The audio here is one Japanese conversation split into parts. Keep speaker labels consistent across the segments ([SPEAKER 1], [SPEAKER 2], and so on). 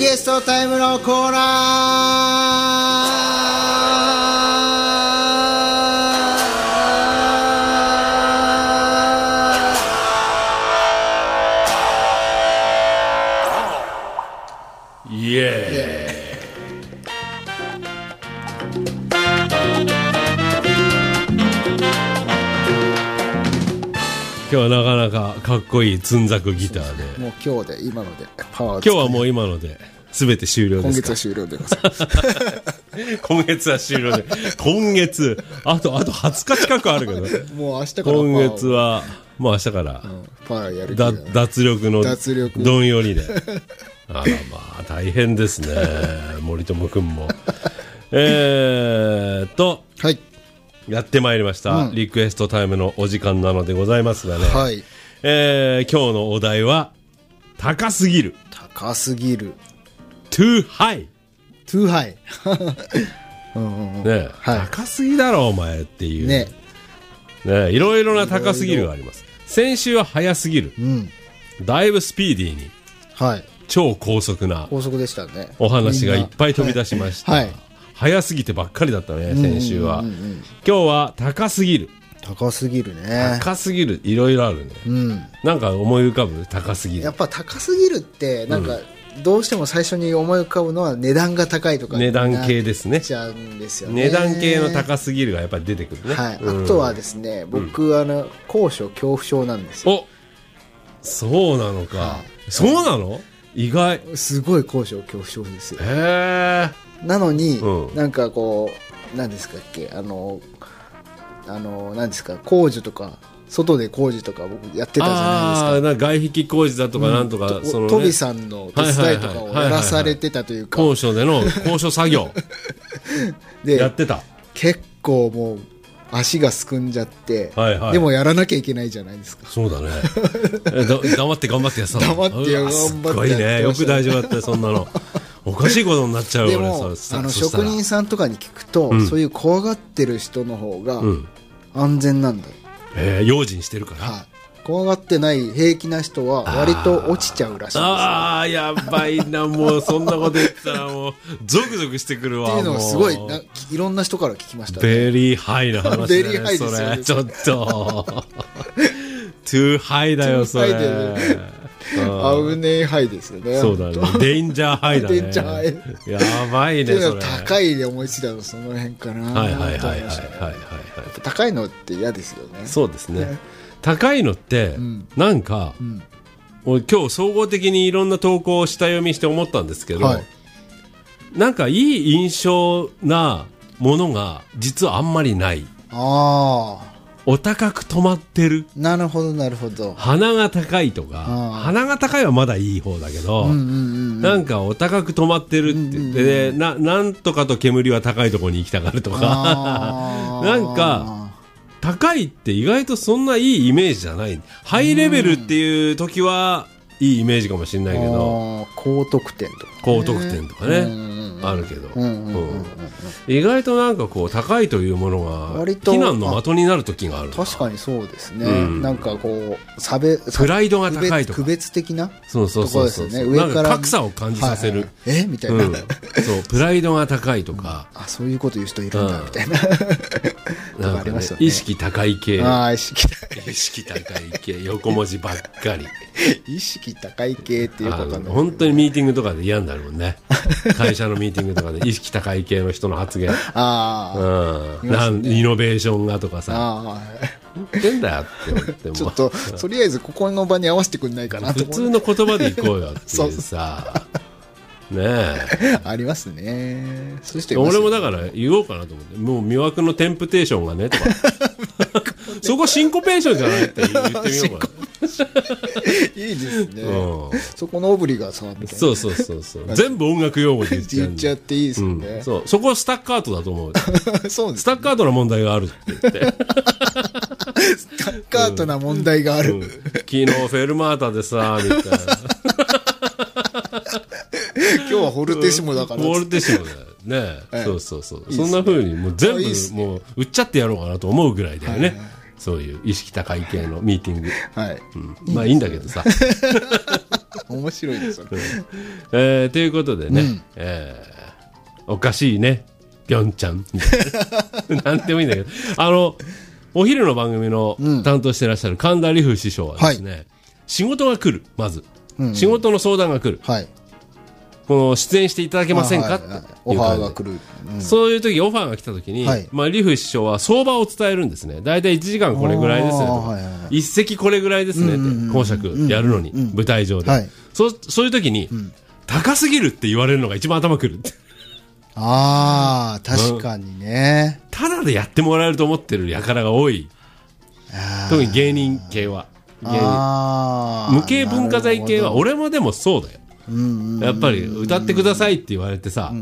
[SPEAKER 1] エストタイムのコーナー。イエーイ。
[SPEAKER 2] 今日はなかなかかっこいいつんざくギターで、
[SPEAKER 1] もう今日で今のでパワーを
[SPEAKER 2] 今日はもう今ので全て終了ですか。
[SPEAKER 1] 今月は終了でございます
[SPEAKER 2] 今月は終了で、今月あと20日近くあるけど
[SPEAKER 1] もう明日から
[SPEAKER 2] 今月はもう明日から、
[SPEAKER 1] パワーやる気が
[SPEAKER 2] 脱力のどんよりであらまあ大変ですね森友くんもはいやってまいりました、リクエストタイムのお時間なのでございますがね、
[SPEAKER 1] はい、
[SPEAKER 2] 今日のお題は高すぎる too high ね、はい、高すぎだろお前っていう ねいろいろな高すぎるがあります。先週は速すぎる、だいぶスピーディーに、超高速な
[SPEAKER 1] でしたね。
[SPEAKER 2] お話がいっぱい飛び出しました、早すぎてばっかりだったね先週は。今日は高すぎるね。高すぎるいろいろあるね、なんか思い浮かぶ高すぎる。
[SPEAKER 1] やっぱ高すぎるってなんか、どうしても最初に思い浮かぶのは値段が高いとか
[SPEAKER 2] 値段系ですね。
[SPEAKER 1] ちゃうんですよね。
[SPEAKER 2] 値段系の高すぎるがやっぱり出てくるね、
[SPEAKER 1] あとはですね、僕高所恐怖症なんですよ。
[SPEAKER 2] お、そうなのか、そうなの。意外。
[SPEAKER 1] すごい高所恐怖症ですよ。
[SPEAKER 2] へえ。
[SPEAKER 1] なのに、なんかこう何ですかっけ、何ですか、工事とか外で工事とか僕やってたじゃないですか。
[SPEAKER 2] 外壁工事だとかなんとか、そのね、
[SPEAKER 1] トビさんの手伝いとかをやらされてたというか、
[SPEAKER 2] 高所での高所作業でやってた。
[SPEAKER 1] 結構もう足がすくんじゃって、でもやらなきゃいけないじゃないですか。
[SPEAKER 2] そうだね黙って頑張ってやったの。
[SPEAKER 1] 黙って頑張って
[SPEAKER 2] すごいね、よく大丈夫だったよそんなのおかしいことになっちゃうよ。
[SPEAKER 1] でも職人さんとかに聞くと、そういう怖がってる人の方が安全なんだよ。
[SPEAKER 2] 用心してるから、
[SPEAKER 1] 怖がってない平気な人は割と落ちちゃうらしいんですよ。
[SPEAKER 2] ああやばいな、もうそんなこと言ったらもうゾクゾクしてくるわ。
[SPEAKER 1] っていうのをすごいいろんな人から聞きましたね。
[SPEAKER 2] ベリーハイな話だね。
[SPEAKER 1] ベリーハイですよね、
[SPEAKER 2] それちょっとトゥーハイだよそれ。
[SPEAKER 1] 危ねえハイですよね。
[SPEAKER 2] そうだね、デンジャーハイだね。
[SPEAKER 1] デンジャーハイ
[SPEAKER 2] やばいねそれ。
[SPEAKER 1] 高いで思いついたのその辺かな。高いのって嫌ですよね。
[SPEAKER 2] そうですね、高いのって、なんか、俺今日総合的にいろんな投稿を下読みして思ったんですけど、なんかいい印象なものが実はあんまりない。お高く止まってる。
[SPEAKER 1] なるほどなるほど。
[SPEAKER 2] 鼻が高いとか、鼻が高いはまだいい方だけど、なんかお高く止まってるって言って、なんとかと煙は高いところに行きたがるとかなんか高いって意外とそんないいイメージじゃない。ハイレベルっていう時はいいイメージかもしれないけど、
[SPEAKER 1] 高得点とかね
[SPEAKER 2] あるけど、意外となんかこう高いというものが非難の的になる時がある。
[SPEAKER 1] 確かにそうですね、なんかこう
[SPEAKER 2] プライドが高いとか
[SPEAKER 1] 区別的な
[SPEAKER 2] そうですね、なんか格差を感じさせる、
[SPEAKER 1] みたいな、そう
[SPEAKER 2] プライドが高いとか、
[SPEAKER 1] そういうこと言う人いるんだみたいな
[SPEAKER 2] なんかね、意識高い系、意識高い系横文字ばっかり
[SPEAKER 1] 意識高い系っていうことね。
[SPEAKER 2] 本当にミーティングとかで嫌になるもんね会社のミーティングとかで意識高い系の人の発言、イノベーションがとかさ、言ってんだよって思っても
[SPEAKER 1] ちょっととりあえずここの場に合わせてくんないかなと
[SPEAKER 2] 普通の言葉でいこうよっていうさねえ
[SPEAKER 1] ありますね。そして
[SPEAKER 2] 俺もだから言おうかなと思って、もう魅惑のテンプテーションがねとかそこシンコペーションじゃないって言ってみようか
[SPEAKER 1] いいですね、そこのオブリガーさんみたいな。
[SPEAKER 2] そう全部音楽用語で
[SPEAKER 1] 言っちゃっていいですよね、
[SPEAKER 2] そこはスタッカートだと思う
[SPEAKER 1] そうです、
[SPEAKER 2] スタッカートな問題があるって言って
[SPEAKER 1] スタッカートな問題がある、
[SPEAKER 2] 昨日フェルマータでさみたいな
[SPEAKER 1] 今日はホルテシモだから、
[SPEAKER 2] ホルテシモだよね、そうそんな風にもう全部もう売っちゃってやろうかなと思うぐらいだよね、そういう意識高い系のミーティング、まあいいんだけどさ
[SPEAKER 1] 面白いですよ
[SPEAKER 2] ね。ということでね、おかしいね、ぴょんちゃん。なんでもいいんだけど、お昼の番組の担当してらっしゃる神田理風師匠はですね、仕事が来る、まず。仕事の相談が来る。この出演していただけませんかって
[SPEAKER 1] オファーが来る。
[SPEAKER 2] そういう時、オファーが来た時に、まあ、理風師匠は相場を伝えるんですね。だいたい1時間これぐらいですねと。一席これぐらいですねって、講釈やるのに、舞台上で。そういう時に、高すぎるって言われるのが一番頭くるって。
[SPEAKER 1] ああ、確かにね。
[SPEAKER 2] ただでやってもらえると思ってる輩が多い。特に芸人系は。無形文化財系は、俺もでもそうだよ。やっぱり歌ってくださいって言われてさ、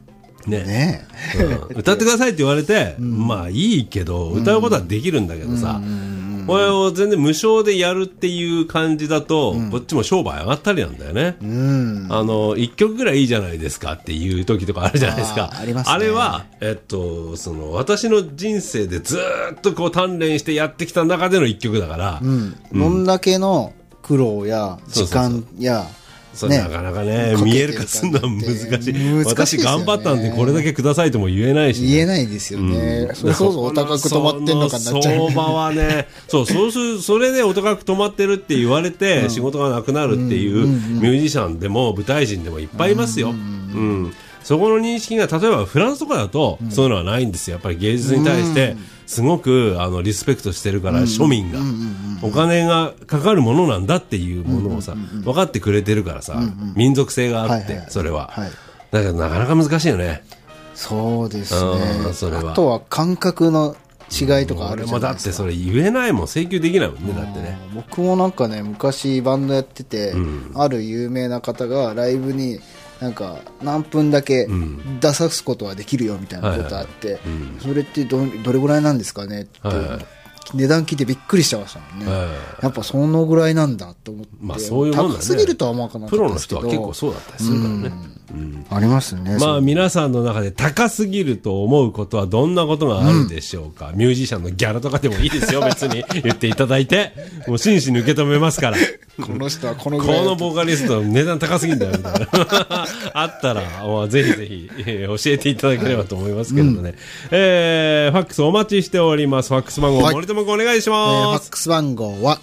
[SPEAKER 2] 歌ってくださいって言われて、まあいいけど、歌うことはできるんだけどさ、これを全然無償でやるっていう感じだと、こっちも商売上がったりなんだよね。一曲ぐらいいいじゃないですかっていう時とかあるじゃないですか。あれは、私の人生でずっとこう鍛錬してやってきた中での一曲だから、
[SPEAKER 1] どんだけの苦労や時間や、
[SPEAKER 2] なかなかね、見える化するのは難しい。私頑張ったんでこれだけくださいとも言えないし。
[SPEAKER 1] 言えないですよね。そうお高く止まってんのかなっちゃう。
[SPEAKER 2] 相場はね、それでお高く止まってるって言われて仕事がなくなるっていうミュージシャンでも舞台人でもいっぱいいますよ。そこの認識が、例えばフランスとかだとそういうのはないんですよ。やっぱり芸術に対してすごくリスペクトしてるから、庶民がお金がかかるものなんだっていうものをさ、分かってくれてるからさ、民族性があって、それはだけどなかなか難しいよね。
[SPEAKER 1] そうですね。あとは感覚の違いとかあるじゃないですか。
[SPEAKER 2] だってそれ言えないもん、請求できないもんね。だってね、
[SPEAKER 1] 僕もなんかね、昔バンドやってて、ある有名な方がライブになんか何分だけ出さすことはできるよみたいなことあって、それってどれぐらいなんですかねって値段聞いてびっくりしてましたもんね。やっぱそのぐらいなんだと思って、
[SPEAKER 2] まあそういうもんだね。
[SPEAKER 1] 高すぎるとは思わなかったですけど、
[SPEAKER 2] プロの人は結構そうだったりするからね。
[SPEAKER 1] ありますね。
[SPEAKER 2] まあ皆さんの中で高すぎると思うことはどんなことがあるでしょうか。ミュージシャンのギャラとかでもいいですよ、別に言っていただいて、もう真摯に受け止めますから。
[SPEAKER 1] この人はこのぐらい、
[SPEAKER 2] このボーカリストの値段高すぎんだよみたいなあったら、ぜひぜひ、教えていただければと思いますけれどね。ファックスお待ちしております。ファックス番号、森友君お願いします。
[SPEAKER 1] ファックス番号は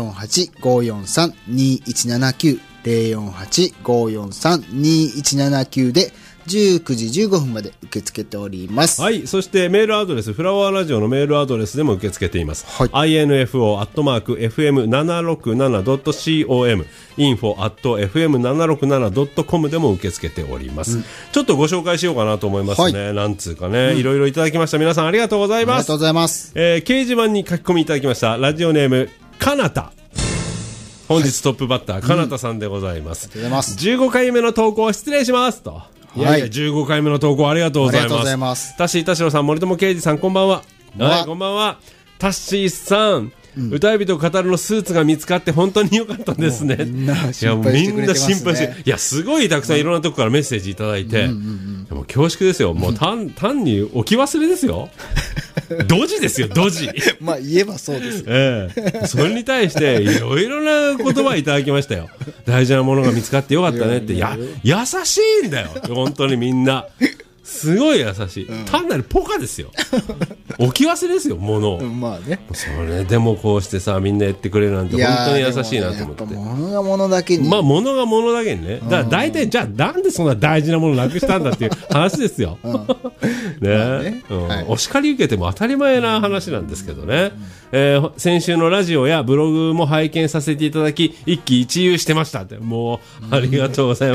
[SPEAKER 1] 048-543-2179 048-543-2179 で19時15分まで受け付けております。
[SPEAKER 2] はい。そしてメールアドレス、フラワーラジオのメールアドレスでも受け付けています。info@fm767.com info@fm767.com でも受け付けております。ちょっとご紹介しようかなと思いますね。なんつうかね、いろいろいただきました。皆さんありがとうございます。
[SPEAKER 1] ありがとうございます。
[SPEAKER 2] 掲示板に書き込みいただきました。ラジオネーム、かなた。本日トップバッター、かなたさんでございます。15回目の投稿失礼しますと。いやいや、15回目の投稿ありがとうございます。ありがとうございます。タッシー田代さん、森友啓二さん、こんばんは。はい、こんばんは。タッシーさん、歌い人語るのスーツが見つかって本当に良かったですね。みんな心配して、いや、すごいたくさんいろんなとこからメッセージいただいて、もう恐縮ですよ。もう単に置き忘れですよ。ドジですよ、ドジ。
[SPEAKER 1] まあ言えばそうですよ。
[SPEAKER 2] それに対していろいろな言葉いただきましたよ。大事なものが見つかってよかったねって。優しいんだよ、本当にみんな。すごい優しい。単なるポカですよ。置き忘れですよ、ものを。
[SPEAKER 1] まあね。
[SPEAKER 2] それでもこうしてさ、みんな言ってくれるなんて本当に優しいなと思って。
[SPEAKER 1] 物が物だけに。
[SPEAKER 2] まあ物が物だけにね。だから大体、じゃあなんでそんな大事なものなくしたんだっていう話ですよ。ね。お叱り受けても当たり前な話なんですけどね。先週のラジオやブログも拝見させていただき、一喜一憂してましたって。もう、ありがとうございます。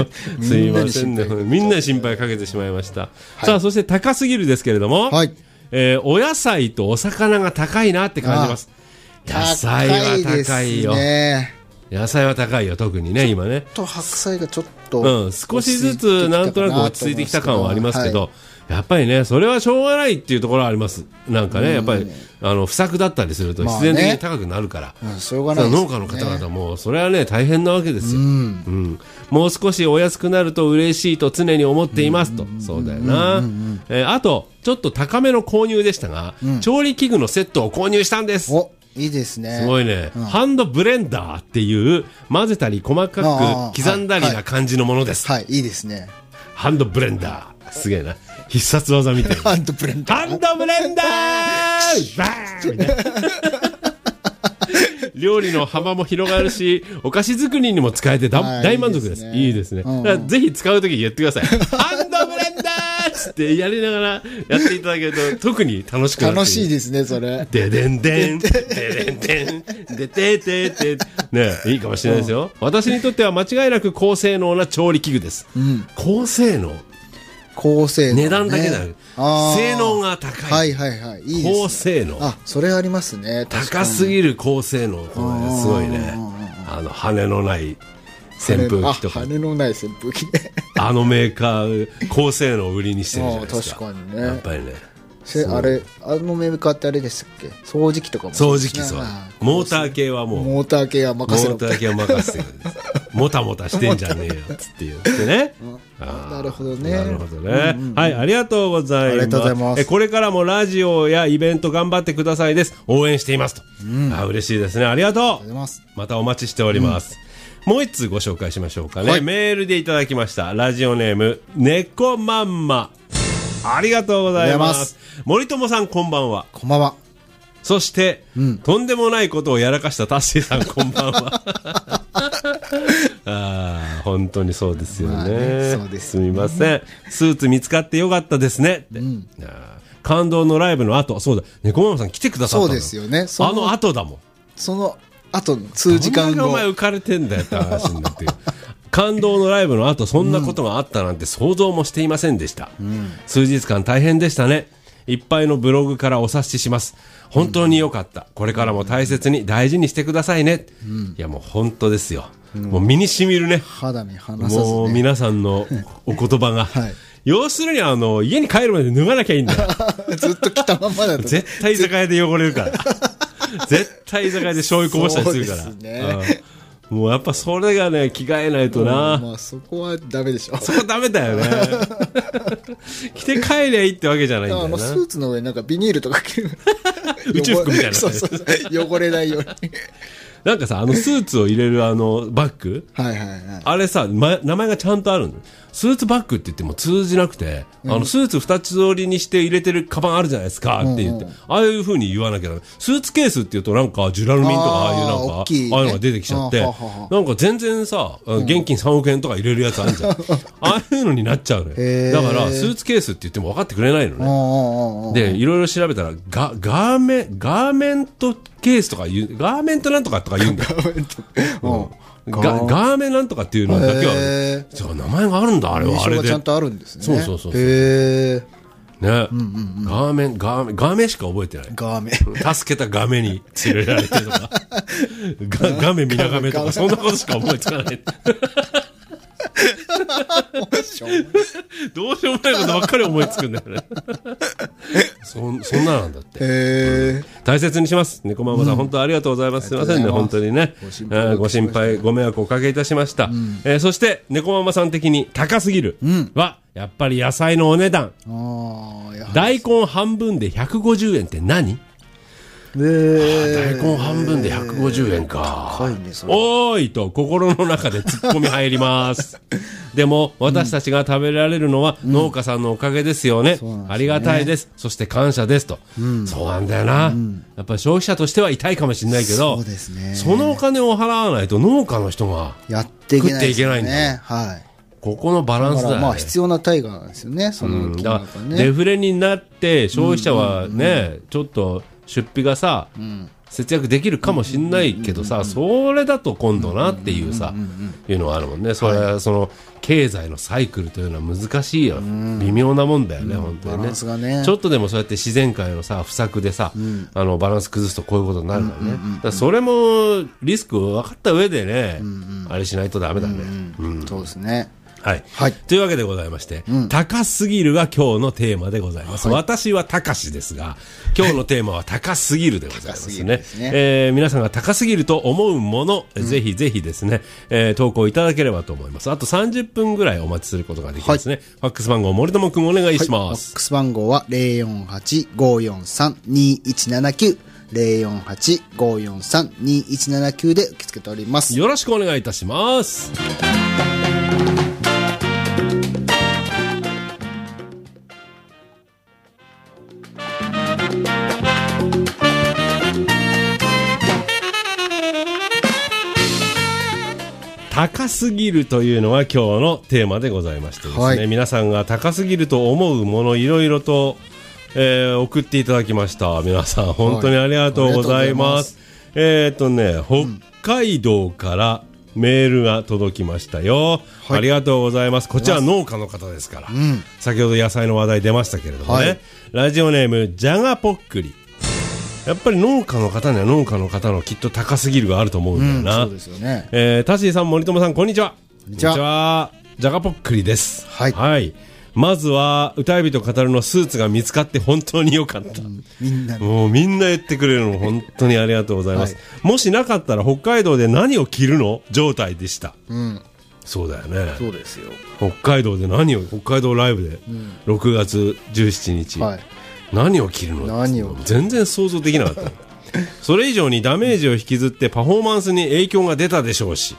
[SPEAKER 2] すいませんね。みんなに心配かけてしまいました。さあ、そして高すぎるですけれども、お野菜とお魚が高いなって感じます。野菜は高いよ。野菜は高いよ、特にね、今ね。
[SPEAKER 1] ちょっと白菜がちょっと、
[SPEAKER 2] 少しずつなんとなく落ち着いてきた感はありますけど、やっぱりね、それはしょうがないっていうところはあります。なんかね、やっぱり不作だったりすると必然的に高くなるから、農家の方々もそれはね大変なわけですよ。もう少しお安くなると嬉しいと常に思っていますと。そうだよな。あとちょっと高めの購入でしたが、調理器具のセットを購入したんです。
[SPEAKER 1] いいですね。
[SPEAKER 2] すごいね、ハンドブレンダーっていう混ぜたり細かく刻んだりな感じのものです。
[SPEAKER 1] はい、いいですね。
[SPEAKER 2] ハンドブレンダー。すげえな。必殺技みたいな。
[SPEAKER 1] ハンドブレンダー。
[SPEAKER 2] ハンドブレンダーバーンみたいな。料理の幅も広がるし、お菓子作りにも使えて大満足です。いいですね。だからぜひ使うとき言ってください。ハンドブレンダーつってやりながらやっていただけると特に楽しくなる。
[SPEAKER 1] 楽しいですね、それ。
[SPEAKER 2] ででんでん、ででんでん、でててて。ね、いいかもしれないですよ。私にとっては間違いなく高性能な調理器具です。高性能。
[SPEAKER 1] 高性能、ね、
[SPEAKER 2] 値段だけだよ。性能が高い。
[SPEAKER 1] はいはいはい。いいですね。
[SPEAKER 2] 高性能。
[SPEAKER 1] あ、それありますね。
[SPEAKER 2] 高すぎる高性能。これすごいね。羽のない扇風機とか。
[SPEAKER 1] 羽のない扇風機ね。
[SPEAKER 2] あのメーカー、高性能を売りにしてるじゃないですか。
[SPEAKER 1] 確かにね。
[SPEAKER 2] やっぱりね。
[SPEAKER 1] あれ、あのメーカーってあれですっけ、掃除機とかも、ね、
[SPEAKER 2] 掃除機、そう。モーター系はもう。
[SPEAKER 1] モーター系は任せろ。
[SPEAKER 2] モーター系は任せてるんです。もたもたしてんじゃねえよ、つって言ってね。
[SPEAKER 1] なるほどね。
[SPEAKER 2] なるほどね。はい、ありがとうございます。ありがとうございます。これからもラジオやイベント頑張ってくださいです。応援していますと。嬉しいですね。ありがとう。ありがとうございます。またお待ちしております。もう一通ご紹介しましょうかね。メールでいただきました。ラジオネーム、猫まんま。ありがとうございます。森友さん、こんばんは。
[SPEAKER 1] こんばんは。
[SPEAKER 2] そして、とんでもないことをやらかしたタッシーさん、こんばんは。本当にそうですよね。そうです。すみません。スーツ見つかってよかったですね。感動のライブの後、そうだ、猫ママさん来てくださったの。
[SPEAKER 1] そうですよね。
[SPEAKER 2] あの後だもん。
[SPEAKER 1] その後、数時間後。
[SPEAKER 2] お前浮かれてんだよって話になってる。感動のライブの後そんなことがあったなんて想像もしていませんでした、数日間大変でしたね。いっぱいのブログからお察しします。本当に良かった。これからも大切に大事にしてくださいね、いやもう本当ですよ、もう身に染みるね。
[SPEAKER 1] 肌身離さずね。
[SPEAKER 2] もう皆さんのお言葉が、はい、要するに家に帰るまで脱がなきゃいいんだよ。
[SPEAKER 1] ずっと着たまんまだと
[SPEAKER 2] 絶対居酒屋で汚れるから絶対居酒屋で醤油こぼしたりするから。そうですね、もうやっぱそれがね、着替えないとな。
[SPEAKER 1] まあそこはダメでしょ。
[SPEAKER 2] そこダメだよね。着て帰りゃいいってわけじゃないんだよな。
[SPEAKER 1] スーツの上になんかビニールとか着る。
[SPEAKER 2] 宇宙服みたいな。
[SPEAKER 1] そうそうそう。汚れないように。
[SPEAKER 2] なんかさ、スーツを入れるバッグ、はいはいはい、あれさ、名前がちゃんとあるの。スーツバッグって言っても通じなくて、スーツ二つ折りにして入れてるカバンあるじゃないですかって言って、ああいう風に言わなきゃな。スーツケースって言うとなんかジュラルミンとかああいうなんか、ああいうのが出てきちゃって、なんか全然さ、現金3億円とか入れるやつあるじゃん。ああいうのになっちゃうのよ。だからスーツケースって言っても分かってくれないのね。で、いろいろ調べたら、ガーメントケースとかガーメントなんとかとか言うんだよ。ガーメなんとかっていうのだけは、じゃあ名前があるんだ、あれは。あれで。
[SPEAKER 1] ちゃんとあるんですね。
[SPEAKER 2] そうそうそう。ね。ガーメしか覚えてない。
[SPEAKER 1] ガーメ。
[SPEAKER 2] 助けたガメに連れられてとか、ガメみなガメとか、そんなことしか思いつかない。どうしようもないことばっかり思いつくんだよね。そんななんだって。大切にします。猫ママさん、本当ありがとうございます。すいませんね、本当にね。ご心配、ご迷惑をおかけいたしました。そして、猫ママさん的に高すぎるは、やっぱり野菜のお値段。大根半分で150円って何？大根半分で150円か。高いね、それ。おーいと心の中で突っ込み入ります。でも私たちが食べられるのは農家さんのおかげですよね。ありがたいです。そして感謝ですと。そうなんだよな。やっぱり消費者としては痛いかもしれないけど、そのお金を払わないと農家の人が食っていけないんだよ。はい。ここのバランスだよね。
[SPEAKER 1] まあ必要な対価なんですよね。その
[SPEAKER 2] だからデフレになって消費者はね、ちょっと出費がさ、節約できるかもしれないけどさ、それだと今度なっていうさ、いうのはあるもんね。それはその経済のサイクルというのは難しいよ。微妙なもんだよね、本当にね。ちょっとでもそうやって自然界のさ、不作でさ、バランス崩すとこういうことになるからね。だからそれもリスク分かった上でね、あれしないとダメだね。
[SPEAKER 1] そうですね。
[SPEAKER 2] はい。はい。というわけでございまして、高すぎるが今日のテーマでございます。私は高しですが、今日のテーマは高すぎるでございますね。皆さんが高すぎると思うもの、ぜひぜひですね、投稿いただければと思います。あと30分ぐらいお待ちすることができますね。ファックス番号、森友くんお願いします。
[SPEAKER 1] ファックス番号は 048-543-2179。 048-543-2179 で受け付けております。
[SPEAKER 2] よろしくお願いいたします。高すぎるというのが今日のテーマでございましてですね、はい、皆さんが高すぎると思うものいろいろと、送っていただきました。皆さん本当にありがとうございます。北海道からメールが届きましたよ、はい、ありがとうございます。こちら農家の方ですから、先ほど野菜の話題出ましたけれどもね、はい、ラジオネームじゃがぽっくり。やっぱり農家の方には農家の方のきっと高すぎるがあると思うんだよな、
[SPEAKER 1] そうですよね。
[SPEAKER 2] タシーさん、森友さん、こんにちは。こんにちは。じゃがぽっくりです。はい、はい、まずは歌い人語るのスーツが見つかって本当に良かった、もうみんな言ってくれるの本当にありがとうございます、はい、もしなかったら北海道で何を着るの状態でした、そうだよね。
[SPEAKER 1] そうですよ。
[SPEAKER 2] 北海道で何を、北海道ライブで、6月17日、はい、何を着るの、全然想像できなかったそれ以上にダメージを引きずってパフォーマンスに影響が出たでしょうし、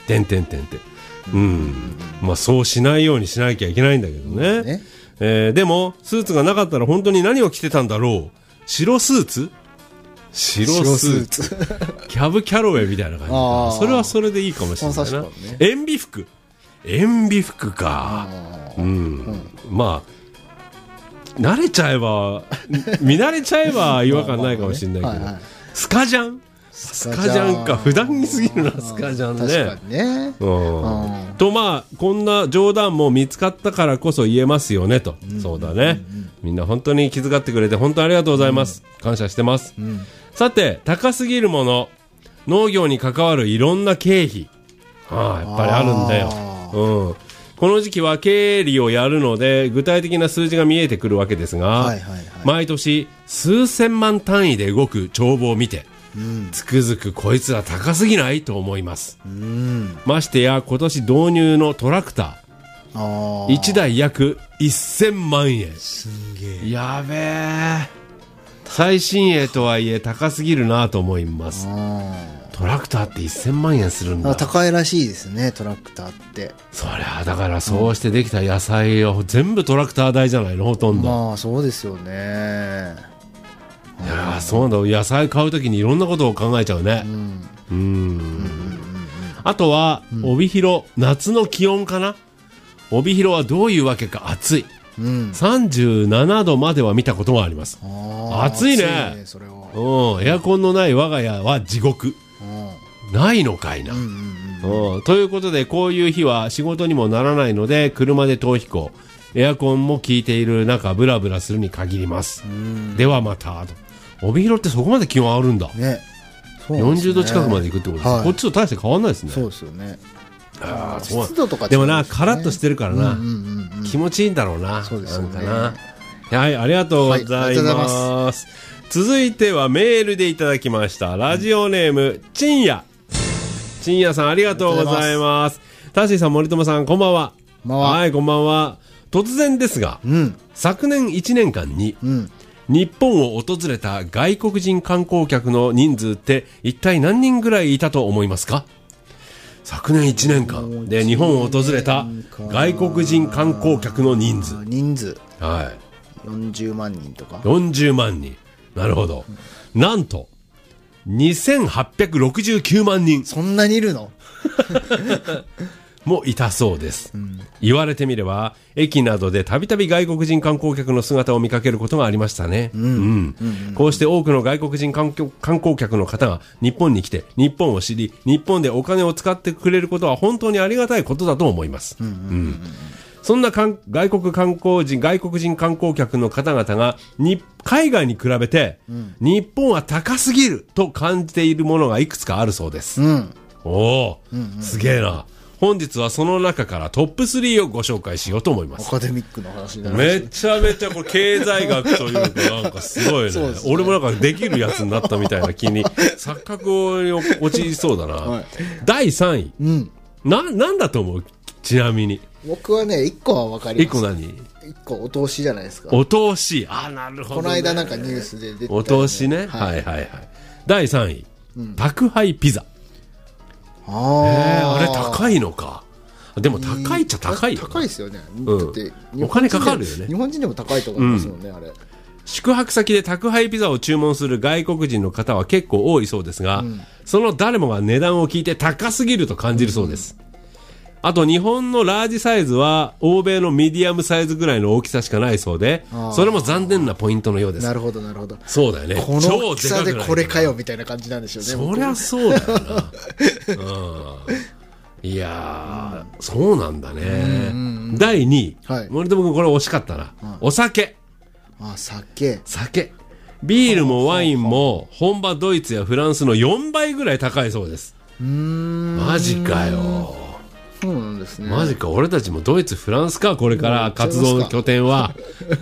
[SPEAKER 2] まあそうしないようにしなきゃいけないんだけどね、でもスーツがなかったら本当に何を着てたんだろう。白スーツキャブキャロウェイみたいな感じか。それはそれでいいかもしれないな、塩ビ服か、まあ慣れちゃえば見慣れちゃえば違和感ないかもしれないけど、はいはい、スカジャンか、普段着すぎるなスカジャンね。確かにね。とまあこんな冗談も見つかったからこそ言えますよねと、そうだね、みんな本当に気遣ってくれて本当にありがとうございます、感謝してます、さて高すぎるもの、農業に関わるいろんな経費、やっぱりあるんだよ。この時期は経理をやるので具体的な数字が見えてくるわけですが、毎年数千万単位で動く帳簿を見て、つくづくこいつら高すぎないと思います。ましてや今年導入のトラクター1台約1000万円。すげえ。やべえ。最新鋭とはいえ高すぎるなと思います。トラクターって1000万円するんだ。
[SPEAKER 1] 高いらしいですね、トラクターって。
[SPEAKER 2] そりゃだからそうしてできた野菜を全部トラクター代じゃないの、ほとんど。
[SPEAKER 1] まあそうですよね。
[SPEAKER 2] いやそうなんだ。野菜買うときにいろんなことを考えちゃうね。あとは帯広、夏の気温かな。帯広はどういうわけか暑い、37度までは見たことがあります。暑いね。それはエアコンのない我が家は地獄。ないのかいな、ということでこういう日は仕事にもならないので車で逃避行、エアコンも効いている中ブラブラするに限ります。ではまたと。帯広ってそこまで気温上がるんだ、ね、40度近くまでいくってことです、こっちと大して変わんないですね。
[SPEAKER 1] そうですよね。
[SPEAKER 2] 湿度とかでもな、カラッとしてるからな、気持ちいいんだろうな。そうですよね。はい、ありがとうございます。続いてはメールでいただきました。ラジオネームちんやさん、ありがとうございます。タッシーさん、森友さん、こんばんは。はい、こんばんは。突然ですが、昨年1年間に、日本を訪れた外国人観光客の人数って一体何人ぐらいいたと思いますか？昨年1年間で日本を訪れた外国人観光客の人数、はい、
[SPEAKER 1] 40万人とか。
[SPEAKER 2] 40万人。なるほど。なんと2869万人。
[SPEAKER 1] そんなにいるの
[SPEAKER 2] もいたそうです、言われてみれば駅などでたびたび外国人観光客の姿を見かけることがありましたね。こうして多くの外国人観光客の方が日本に来て日本を知り、日本でお金を使ってくれることは本当にありがたいことだと思います。そんな外国人観光客の方々が海外に比べて、日本は高すぎると感じているものがいくつかあるそうです。すげえな。本日はその中からトップ3をご紹介しようと思います。
[SPEAKER 1] アカデミックな話になり
[SPEAKER 2] ますね。めちゃめちゃこれ経済学というかなんかすごい ね俺もなんかできるやつになったみたいな気に錯覚に陥りそうだな、第3位、なんだと思う？ちなみに
[SPEAKER 1] 僕はね、1個は分かります。
[SPEAKER 2] 1個何？
[SPEAKER 1] 1個お通しじゃないですか。
[SPEAKER 2] お通し。あ、なるほど、ね。
[SPEAKER 1] この間なんかニュースで出てた、ね、
[SPEAKER 2] お通しね、はいはいはい。第3位、宅配ピザ。あれ高いのか。でも高いっちゃ高いよ、
[SPEAKER 1] 高いですよね、
[SPEAKER 2] だってお金かかるよね。
[SPEAKER 1] 日本人でも高いと思いますもんね、あれ。
[SPEAKER 2] 宿泊先で宅配ピザを注文する外国人の方は結構多いそうですが、その誰もが値段を聞いて高すぎると感じるそうです。あと日本のラージサイズは欧米のミディアムサイズぐらいの大きさしかないそうで、それも残念なポイントのようです。
[SPEAKER 1] なるほどなるほど。
[SPEAKER 2] そうだよね。
[SPEAKER 1] この大きさでこれかよみたいな感じなんでしょうね。
[SPEAKER 2] そりゃそうだよな。いやー、そうなんだね。第2位、森友君これ惜しかったな。お酒。酒。ビールもワインも本場ドイツやフランスの4倍ぐらい高いそうです。マジかよ。
[SPEAKER 1] そうなんですね。
[SPEAKER 2] マジか。俺たちもドイツフランスか、これから活動の拠点は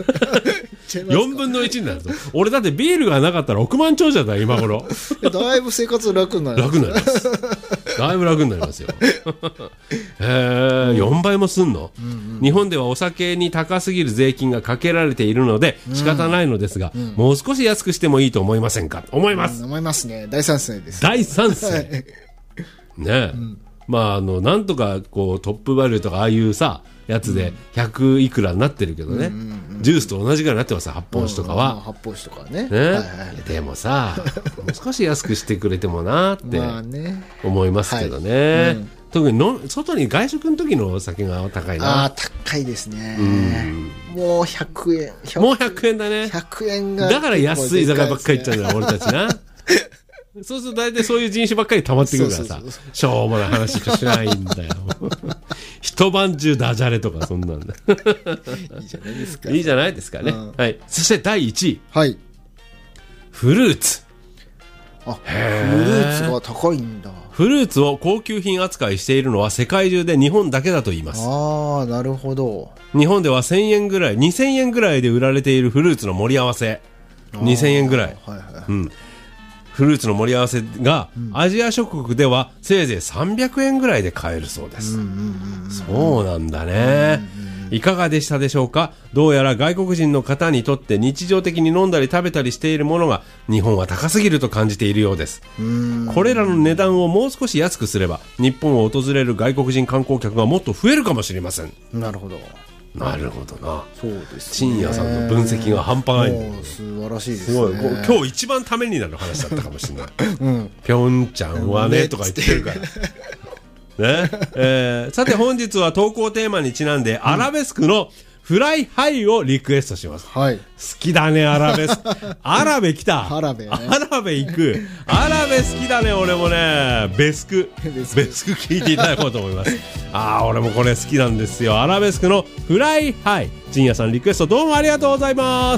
[SPEAKER 2] 4分の1になるぞ。俺だってビールがなかったら億万長者だ今頃。
[SPEAKER 1] だいぶ生活楽になります。
[SPEAKER 2] 楽になります。だいぶ楽になりますよ。4倍もすんの、日本ではお酒に高すぎる税金がかけられているので仕方ないのですが、もう少し安くしてもいいと思いませんか。思います。
[SPEAKER 1] 思いますね。大賛成です。
[SPEAKER 2] 大賛成。ねえ。まあ、なんとかこうトップバリューとかああいうさやつで100いくらになってるけどね、ジュースと同じぐらいになってます。発泡酒とかは、
[SPEAKER 1] 発泡酒とかね、
[SPEAKER 2] でもさもう少し安くしてくれてもなって思いますけどね、特に外に外食の時のお酒が高いな。
[SPEAKER 1] 高いですね、もう100円
[SPEAKER 2] もう100円だね。
[SPEAKER 1] 100円が
[SPEAKER 2] だから安い居酒屋ばっかり行っちゃうんだよ俺たちな。そうすると大体そういう人種ばっかり溜まってくるからさ、しょうもない話しかしないんだよ。一晩中ダジャレとかそんなんだ。
[SPEAKER 1] いいじゃないですか。
[SPEAKER 2] いいじゃないですかね。はい。そして第1位。
[SPEAKER 1] はい。
[SPEAKER 2] フルーツ。
[SPEAKER 1] フルーツが高いんだ。
[SPEAKER 2] フルーツを高級品扱いしているのは世界中で日本だけだと言います。
[SPEAKER 1] なるほど。
[SPEAKER 2] 日本では1000円ぐらい、2000円ぐらいで売られているフルーツの盛り合わせ。2000円ぐらい。フルーツの盛り合わせがアジア諸国ではせいぜい300円ぐらいで買えるそうです。そうなんだね。いかがでしたでしょうか。どうやら外国人の方にとって日常的に飲んだり食べたりしているものが日本は高すぎると感じているようです。これらの値段をもう少し安くすれば日本を訪れる外国人観光客がもっと増えるかもしれません。
[SPEAKER 1] なるほど。
[SPEAKER 2] なるほどな。
[SPEAKER 1] そうですね。
[SPEAKER 2] 深夜さんの分析が半端ないんだよ。
[SPEAKER 1] 素晴らしいですね。
[SPEAKER 2] すごい。今日一番ためになる話だったかもしれない。ぴょんちゃんはねとか言ってるから。ね。さて本日は投稿テーマにちなんで、アラベスクのフライハイをリクエストします。
[SPEAKER 1] はい。
[SPEAKER 2] 好きだね、アラベスク。アラベ来た。
[SPEAKER 1] アラベね。
[SPEAKER 2] アラベ行く。アラベ好きだね、俺もね。ベスク聞いていただこうと思います。俺もこれ好きなんですよ。アラベスクのフライハイ。陣屋さんリクエストどうもありがとうございます。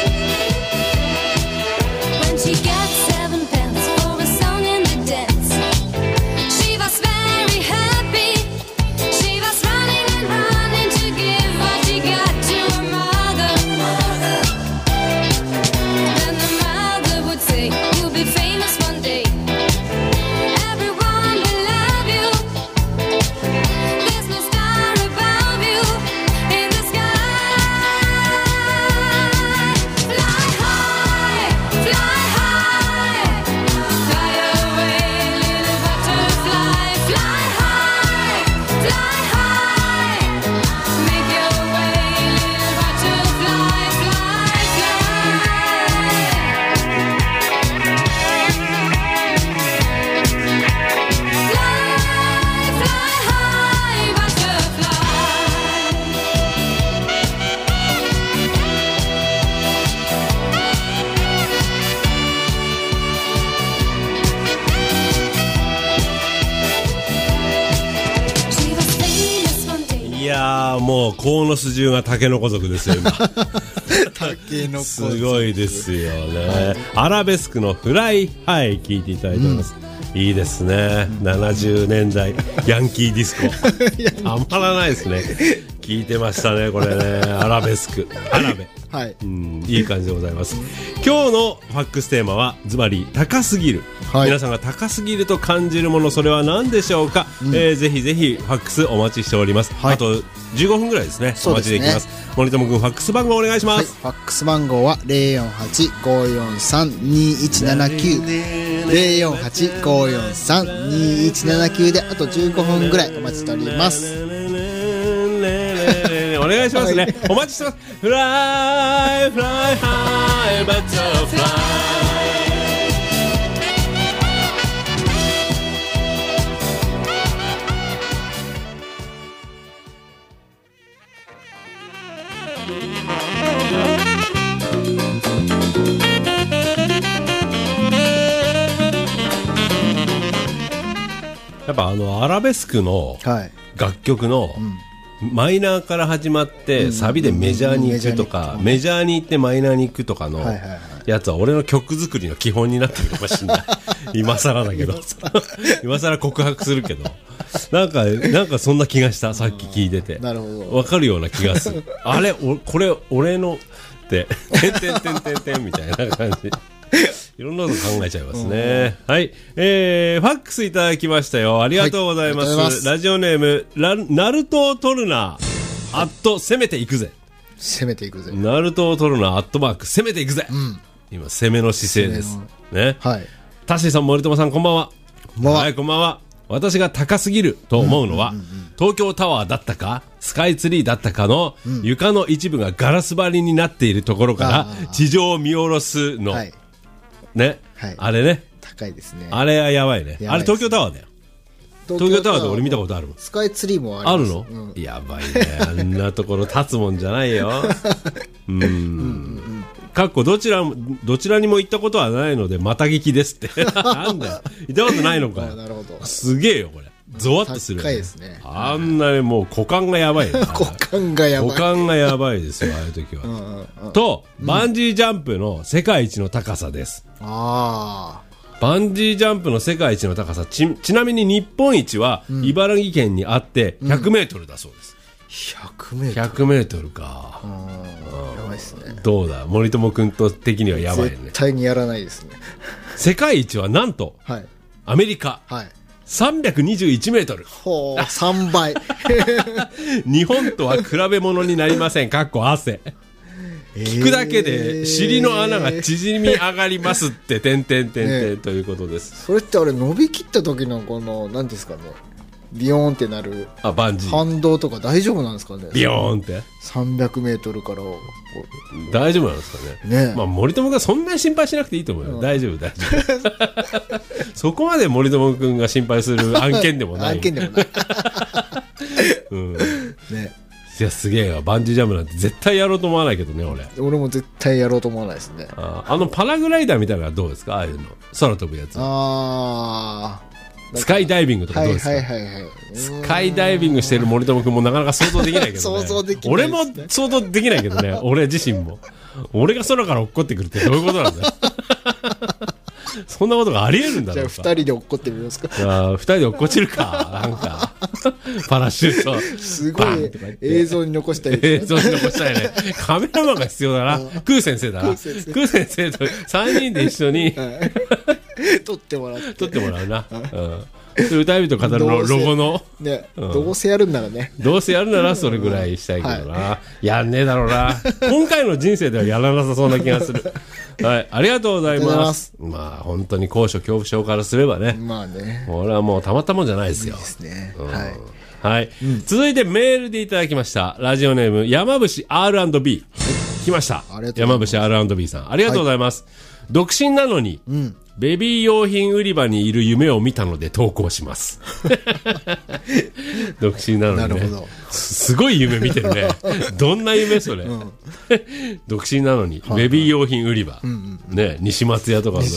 [SPEAKER 2] もう鴻巣中がタケノコ族ですよ今。
[SPEAKER 1] タケノコ
[SPEAKER 2] すごいですよね。アラベスクのフライハイ聞いていただいております。いいですね。70年代ヤンキーディスコたまらないですね。聞いてましたねこれね。アラベスク、アラベ
[SPEAKER 1] はい、
[SPEAKER 2] いい感じでございます。今日のファックステーマはズバリ高すぎる、はい、皆さんが高すぎると感じるもの、それは何でしょうか。ぜひぜひファックスお待ちしております、はい、あと15分ぐらいですね、お待ちできます。森友君、ファックス番号お願いします。
[SPEAKER 1] はい、ファックス番号は 048-543-2179 048-543-2179 であと15分ぐらいお待ちしております。
[SPEAKER 2] お願いしますね。お待ちしてます。フライフライハイバッターフライ。やっぱアラベスクの楽曲の、マイナーから始まってサビでメジャーに行くとか、メジャーに行ってマイナーに行くとかのやつは俺の曲作りの基本になってるかもしれない今更だけど今更告白するけどなんかそんな気がした。さっき聞いてて分かるような気がする。あれこれ俺のっててんてんてんてんてんみたいな感じいろんなこと考えちゃいますね。はい、ファックスいただきましたよ。ありがとうございます。はい、ラジオネームナルトを取るな攻めていくぜ。
[SPEAKER 1] 攻めていくぜ。
[SPEAKER 2] ナルトを取るな攻めていくぜ、今攻めの姿勢ですね。はい、タッシーさん、森友さん、こんばんは。はい、こんばんは。私が高すぎると思うのは、東京タワーだったかスカイツリーだったかの床の一部がガラス張りになっているところから地上を見下ろすの、ね、はい、あれね、
[SPEAKER 1] 高いですね。
[SPEAKER 2] あれはやばいね。あれ東京タワーだよ。東京タワーで俺見たことあるもん。
[SPEAKER 1] スカイツリーもあるの、
[SPEAKER 2] やばいね。あんなところ立つもんじゃないよ。かっこどちらにも行ったことはないのでまた聞きですってなんだよ、行ったことないのかよ。なるほど。すげえよこれ。ゾワッとするよね。
[SPEAKER 1] 高いですね。
[SPEAKER 2] あんなにもう股間がやばいよね。
[SPEAKER 1] 股間がやばい。
[SPEAKER 2] 股間がやばいですよ、ああいう時は。と、バンジージャンプの世界一の高さです。
[SPEAKER 1] バ
[SPEAKER 2] ンジージャンプの世界一の高さ、ちなみに日本一は茨城県にあって100メートルだそうです。
[SPEAKER 1] 100メートル。
[SPEAKER 2] 100メートルか。
[SPEAKER 1] やばいですね。
[SPEAKER 2] どうだ、森友君と的にはやばいね。
[SPEAKER 1] 絶対にやらないですね。
[SPEAKER 2] 世界一はなんと、アメリカ。321メートル。
[SPEAKER 1] ほう、3倍。
[SPEAKER 2] 日本とは比べ物になりません。かっこ汗。聞くだけで尻の穴が縮み上がりますって、てんてんてんてんということです。
[SPEAKER 1] それってあれ、伸びきった時のこの、何ですかね。ビヨーンってなる
[SPEAKER 2] バンジー
[SPEAKER 1] 反動とか大丈夫なんですかね。
[SPEAKER 2] ビヨーンって
[SPEAKER 1] 300メートルから
[SPEAKER 2] 大丈夫なんですかね。まあ森友がそんなに心配しなくていいと思うよ。大丈夫そこまで森友君が心配する案件でもない。
[SPEAKER 1] 案件でもない。
[SPEAKER 2] ね。いやすげえよ。バンジージャンプなんて絶対やろうと思わないけどね。
[SPEAKER 1] 俺も絶対やろうと思わないですね。
[SPEAKER 2] パラグライダーみたいなのはどうですか。ああいうの空飛ぶやつ。スカイダイビングとかどうですか。スカイダイビングしてる森友君もなかなか想像できないけどね。俺も想像できないけどね。俺自身も。俺が空から落っこってくるってどういうことなんだよ。そんなことがあり得るんだろうか。
[SPEAKER 1] じゃあ2人で落っこってみますか。
[SPEAKER 2] 2人で落っこちるか。なんかパラシュート
[SPEAKER 1] すごい映像に残したい。
[SPEAKER 2] 映像に残したいね。カメラマンが必要だな。クー先生だな。クー先生と3人で一緒に
[SPEAKER 1] 撮ってもら
[SPEAKER 2] うな。歌い人語るのロゴの
[SPEAKER 1] ね、どうせやるんならね、
[SPEAKER 2] どうせやるならそれぐらいしたいけどな。やんねえだろうな。今回の人生ではやらなさそうな気がする。はい、ありがとうございます。まあ本当に高所恐怖症からすればね、まあね、これはもうたまったもんじゃないですよ。いいですね。はい、続いてメールでいただきました。ラジオネーム山伏 R&B。来ました。山伏 R&B さん、ありがとうございます。独身なのに、ベビー用品売り場にいる夢を見たので投稿します。独身なのにね。なるほど。すごい夢見てるね。どんな夢それ。独身なのに、ベビー用品売り場。ね、西松屋とかの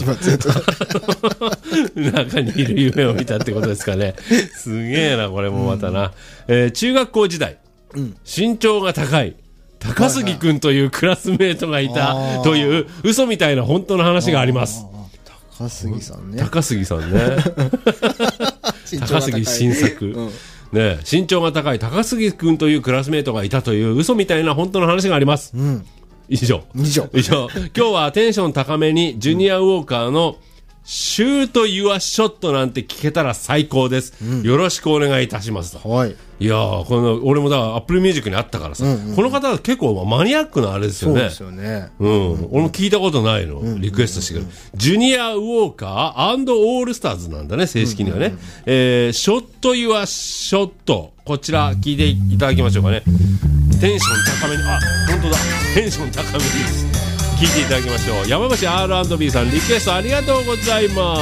[SPEAKER 2] 中にいる夢を見たってことですかね。すげえな、これもまたな。中学校時代、身長が高い。高杉くんというクラスメートがいたという嘘みたいな本当の話があります。
[SPEAKER 1] 高杉さんね。
[SPEAKER 2] 高杉さんね。高杉新作。ね、身長が高い高杉くんというクラスメートがいたという嘘みたいな本当の話があります。 以上。今日はテンション高めにジュニアウォーカーのシュート・ユア・ショットなんて聞けたら最高です、よろしくお願いいたしますと。はい、いやー、俺もだからアップルミュージックにあったからさ、この方は結構マニアックなあれですよね。そうですよね。俺も聞いたことないの、リクエストしてくる。ジュニアウォーカー&オールスターズなんだね、正式にはね。ショット・ユア・ショット、こちら聞いていただきましょうかね。テンション高めに、本当だ、テンション高めに聞いていただきましょう。山橋 R&B さん、リクエストありがとうございます。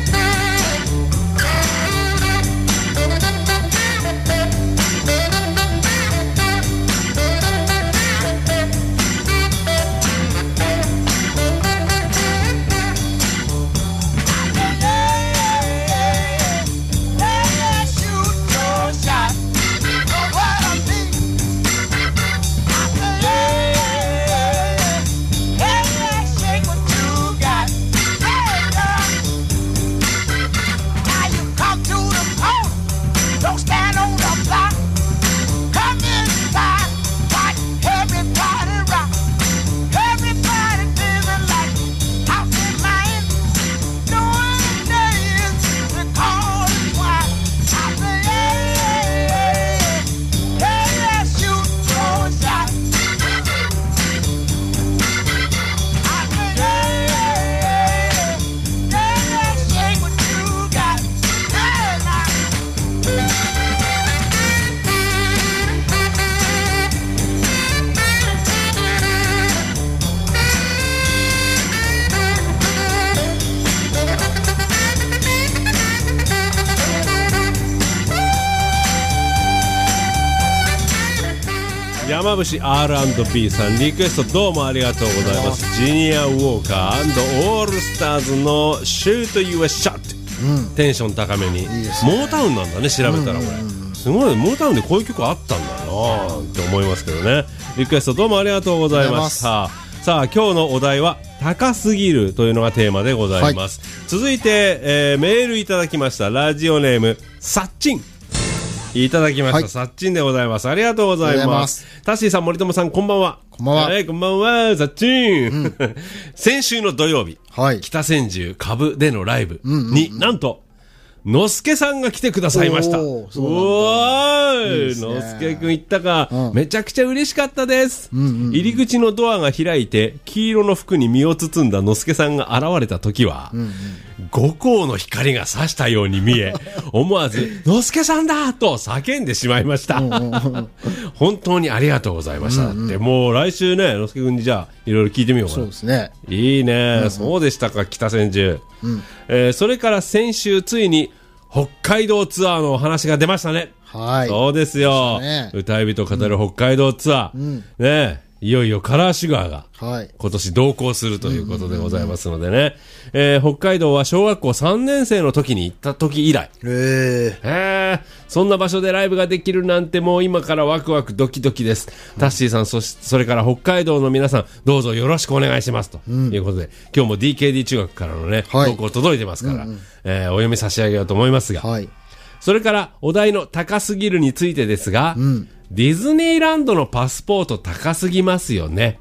[SPEAKER 2] 山伏 R&B さん、リクエストどうもありがとうございます。ジュニアウォーカー&オールスターズのシュート・ユア・ショット、テンション高めに。いいですね、モータウンなんだね、調べたらこれ、すごい。モータウンでこういう曲あったんだなって思いますけどね。リクエストどうもありがとうございました。さあ、今日のお題は高すぎるというのがテーマでございます、続いて、メールいただきました。ラジオネームさっちんいただきました、さっちんでございます。ありがとうございます。タッシーさん、森友さん、こんばんは。こんばんは。こんばんは、さっちん。先週の土曜日、北千住株でのライブに、なんとのすけさんが来てくださいました。おーい、のすけくん行ったか、めちゃくちゃ嬉しかったです、入り口のドアが開いて黄色の服に身を包んだのすけさんが現れた時は、五光の光が差したように見え、思わずのすけさんだと叫んでしまいました。本当にありがとうございました、って。もう来週ね、のすけくんにじゃあいろいろ聞いてみようかな。そうですね、いいね、そうでしたか、北千住。それから先週ついに北海道ツアーのお話が出ましたね。そうですよ、歌い人語る北海道ツアー、ね、いよいよカラーシュガーが今年同行するということでございますのでね、北海道は小学校3年生の時に行った時以来、そんな場所でライブができるなんて、もう今からワクワクドキドキです。タッシーさん、それから北海道の皆さん、どうぞよろしくお願いしますということで、今日も DKD 中学からのね、投稿届いてますから、お読み差し上げようと思いますが、それからお題の高すぎるについてですが、ディズニーランドのパスポート高すぎますよね。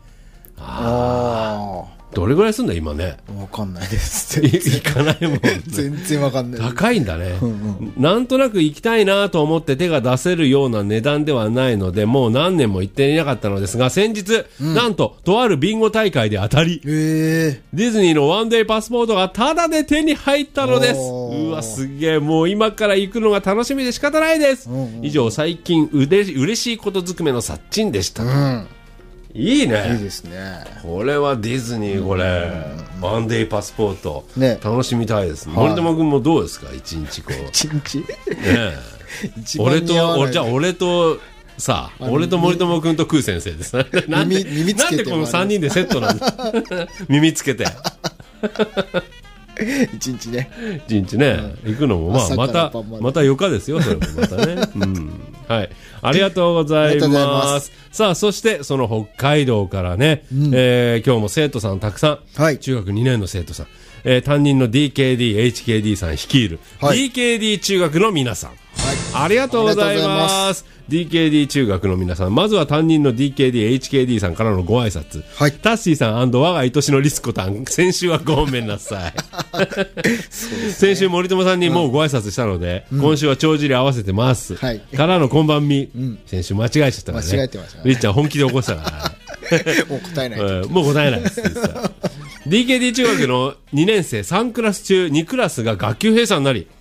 [SPEAKER 2] どれぐらいすんだ今ね。わかんないです。行かないもん、ね、全然わかんない。高いんだね、なんとなく行きたいなと思って手が出せるような値段ではないので、もう何年も行っていなかったのですが、先日、なんととあるビンゴ大会で当たり、ディズニーのワンデーパスポートがタダで手に入ったのです。うわ、すげえ、もう今から行くのが楽しみで仕方ないです。以上、最近嬉しいことずくめのさっちんでした。いいね。いいですね。これはディズニー、これワンデーパスポート、ね、楽しみたいです。森友君もどうですか、一日こう。一日。ね。俺とさあ、俺と森友君とクー先生です。なんでこの3人でセットなんだ。耳つけて。一日ね。一日ね、行くのもまた余暇ですよ、それもまたね。はい、ありがとうございます。さあ、そしてその北海道からね、今日も生徒さんたくさん、中学2年の生徒さん、担任の DKD、HKD さん率いる、DKD 中学の皆さん。 ありがとうございます。DKD 中学の皆さん、まずは担任の DKD、HKD さんからのご挨拶。
[SPEAKER 1] はい。
[SPEAKER 2] タッシーさん&我が愛しのリスコタン、先週はごめんなさい。先週森友さんにもうご挨拶したので、今週は帳尻合わせてます。はい。からのこんばんみ。先週間違えちゃったからね。
[SPEAKER 1] 間違えてましたね。
[SPEAKER 2] りっちゃん本気で起こしたから。
[SPEAKER 1] もう答えない。
[SPEAKER 2] もう答えないです。DKD 中学の2年生3クラス中2クラスが学級閉鎖になり、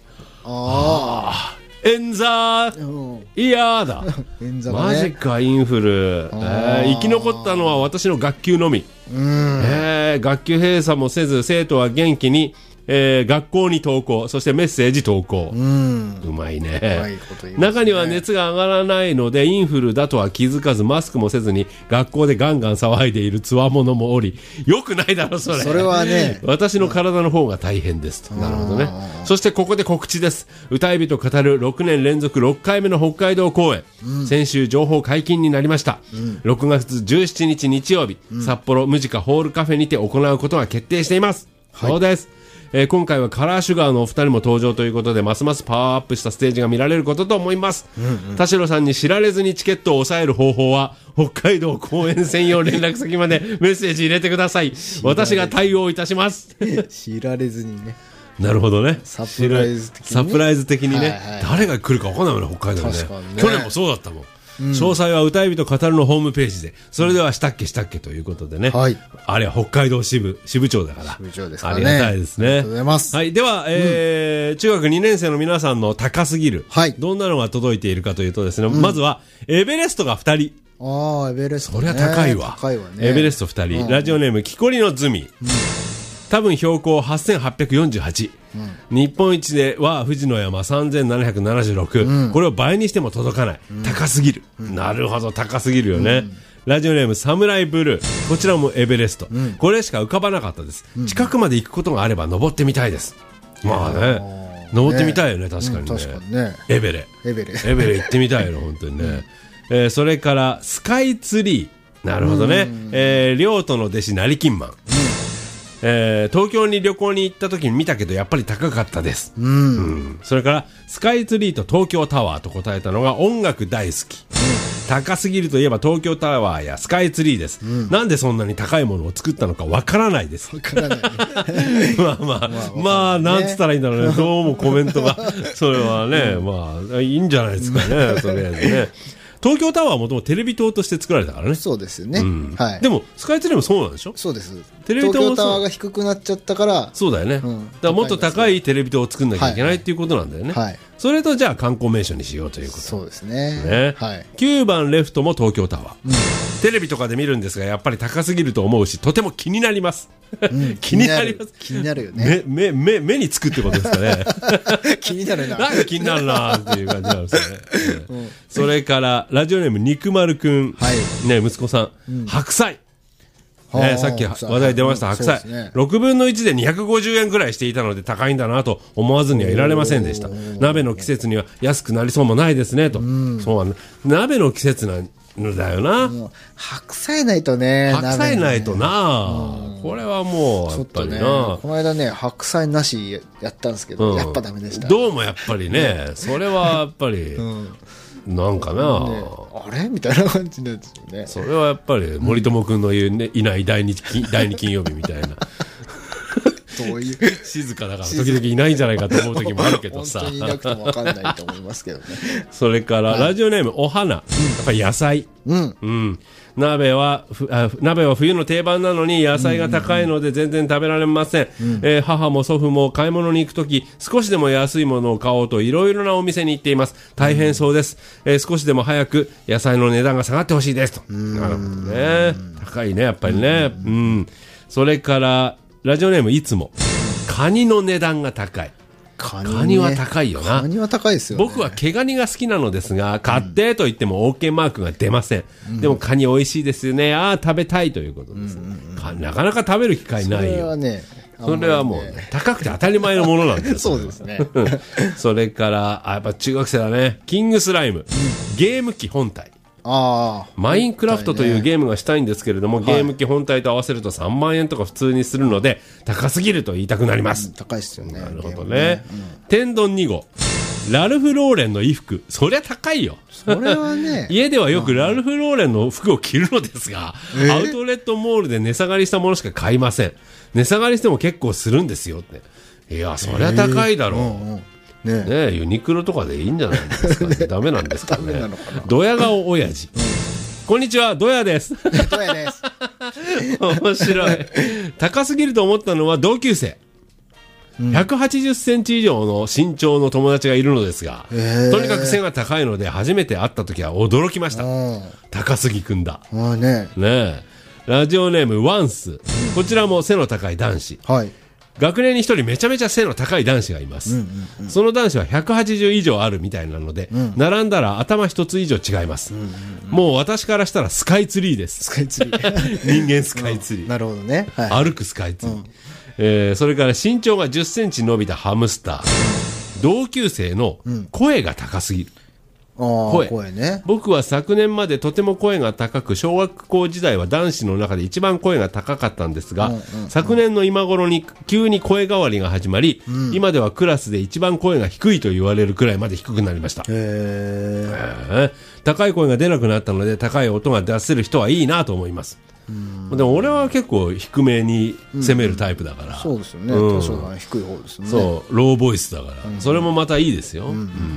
[SPEAKER 2] 演座いやだマジかインフル、生き残ったのは私の学級のみ、学級閉鎖もせず生徒は元気に、学校に登校、そしてメッセージ投稿。うまいね。中には熱が上がらないのでインフルだとは気づかずマスクもせずに学校でガンガン騒いでいるつわものもおり、よくないだろそれ。
[SPEAKER 1] それはね、
[SPEAKER 2] 私の体の方が大変です。なるほどね。そしてここで告知です。歌い人語る6年連続6回目の北海道公演、先週情報解禁になりました。6月17日日曜日、札幌ムジカホールカフェにて行うことが決定しています。そうです。今回はカラーシュガーのお二人も登場ということで、ますますパワーアップしたステージが見られることと思います。田代さんに知られずにチケットを抑える方法は、北海道公演専用連絡先までメッセージ入れてください。私が対応いたします。
[SPEAKER 1] 知られずにね。
[SPEAKER 2] なるほどね。
[SPEAKER 1] サプライズ的にね。
[SPEAKER 2] サプライズ的にね。誰が来るか分かんないもんね、北海道ね。去年もそうだったもん。詳細は歌い人語るのホームページで。それではしたっけということでね。はい。あれは北海道支部長だから。支部長ですからね。ありがたいですね。ありがとうございます。はい。では、中学2年生の皆さんの高すぎる。はい。どんなのが届いているかというとですね、まずは、エベレストが2人。
[SPEAKER 1] ああ、エベレスト。
[SPEAKER 2] それは高いわ。高いわね。エベレスト2人。ラジオネーム、木こりのズミ。多分標高8848、日本一では富士の山3776、これを倍にしても届かない、高すぎる、なるほど高すぎるよね、ラジオネームサムライブルー、こちらもエベレスト、これしか浮かばなかったです、近くまで行くことがあれば登ってみたいです。まあね、登ってみたいよね、確かにね、エベレ行ってみたいよ本当にね、それからスカイツリー、なるほどね、亮との弟子成金マン、東京に旅行に行った時に見たけどやっぱり高かったです、それからスカイツリーと東京タワーと答えたのが音楽大好き、高すぎるといえば東京タワーやスカイツリーです、なんでそんなに高いものを作ったのかわからないです。わからない、まあなんつったらいいんだろうね、どうもコメントがそれはね、まあいいんじゃないですかね、とりあえずね。東京タワーはもともとテレビ塔として作られたからね。そうですよね、はい。でもスカイツリーもそうなんでしょ。そうです。テレビ塔も東京タワーが低くなっちゃったから、そうだよね、だからもっと高いテレビ塔を作んなきゃいけないっていうことなんだよね、はい、それとじゃあ観光名所にしようということ。そうですね、はい、9番レフトも東京タワー、テレビとかで見るんですがやっぱり高すぎると思うしとても気になります、気になります。気になるよね。目につくってことですかね。気になるな。なんか気になるなっていう感じなんですね。それからラジオネーム肉丸くん、ね、息子さん、白菜。さっき話題出ました白菜、6分の1で250円くらいしていたので高いんだなと思わずにはいられませんでした。鍋の季節には安くなりそうもないですねと。そうなんだ、鍋の季節なんだよな。白菜ないとね、白菜ないとな、これはもうやっぱりな、この間ね白菜なしやったんですけど、やっぱダメでした。どうもやっぱりね、それはやっぱりなんかな、あれみたいな感じなんですよね。それはやっぱり森友君の言う、ね、いない第二金曜日みたいなどういう静かだから時々いないんじゃないかと思う時もあるけどさ、本当にいなくても分かんないと思いますけどね。それから、ラジオネームお花、やっぱり野菜、鍋は冬の定番なのに野菜が高いので全然食べられません、母も祖父も買い物に行くとき少しでも安いものを買おうといろいろなお店に行っています。大変そうです、少しでも早く野菜の値段が下がってほしいですと。なるほどね、高いねやっぱりね、それからラジオネームいつも、カニの値段が高い。カニは高いよな。カニは高いですよね。僕は毛ガニが好きなのですが、買ってと言っても OK マークが出ません。でもカニ美味しいですよね。ああ食べたいということです、なかなか食べる機会ないよ。それはね、それはもう、ね、高くて当たり前のものなんですよ。そうですね。それからやっぱ中学生だね。キングスライム、ゲーム機本体。マインクラフトというゲームがしたいんですけれども、ゲーム機本体と合わせると3万円とか普通にするので高すぎると言いたくなります。高いですよね。なるほどね。天丼2号、 ラルフ・ローレンの衣服、そりゃ高いよ。
[SPEAKER 1] それはね
[SPEAKER 2] 家ではよくラルフ・ローレンの服を着るのですが、アウトレットモールで値下がりしたものしか買いません。値下がりしても結構するんですよって。いや、そりゃ高いだろう。ね、ユニクロとかでいいんじゃないですかね。ダメなんですかね。ドヤ顔親父。こんにちは、ドヤです。
[SPEAKER 1] ドヤです。
[SPEAKER 2] 面白い。高すぎると思ったのは同級生。180センチ以上の身長の友達がいるのですが、とにかく背が高いので初めて会った時は驚きました。高杉くんだ。ねえ。ラジオネームワンス。こちらも背の高い男子。はい。学年に一人めちゃめちゃ背の高い男子がいます。その男子は180以上あるみたいなので、並んだら頭一つ以上違います。もう私からしたらスカイツリーです。
[SPEAKER 1] スカイツリー。
[SPEAKER 2] 人間スカイツリー。
[SPEAKER 1] なるほどね。
[SPEAKER 2] 歩くスカイツリー。それから身長が10センチ伸びたハムスター。同級生の声が高すぎる。
[SPEAKER 1] 声ね。
[SPEAKER 2] 僕は昨年までとても声が高く、小学校時代は男子の中で一番声が高かったんですが、昨年の今頃に急に声変わりが始まり、今ではクラスで一番声が低いと言われるくらいまで低くなりました。高い声が出なくなったので、高い音が出せる人はいいなと思います。でも俺は結構低めに攻めるタイプだから、
[SPEAKER 1] そうですよね。多少が低い方ですね。
[SPEAKER 2] そう、ローボイスだから、それもまたいいですよ。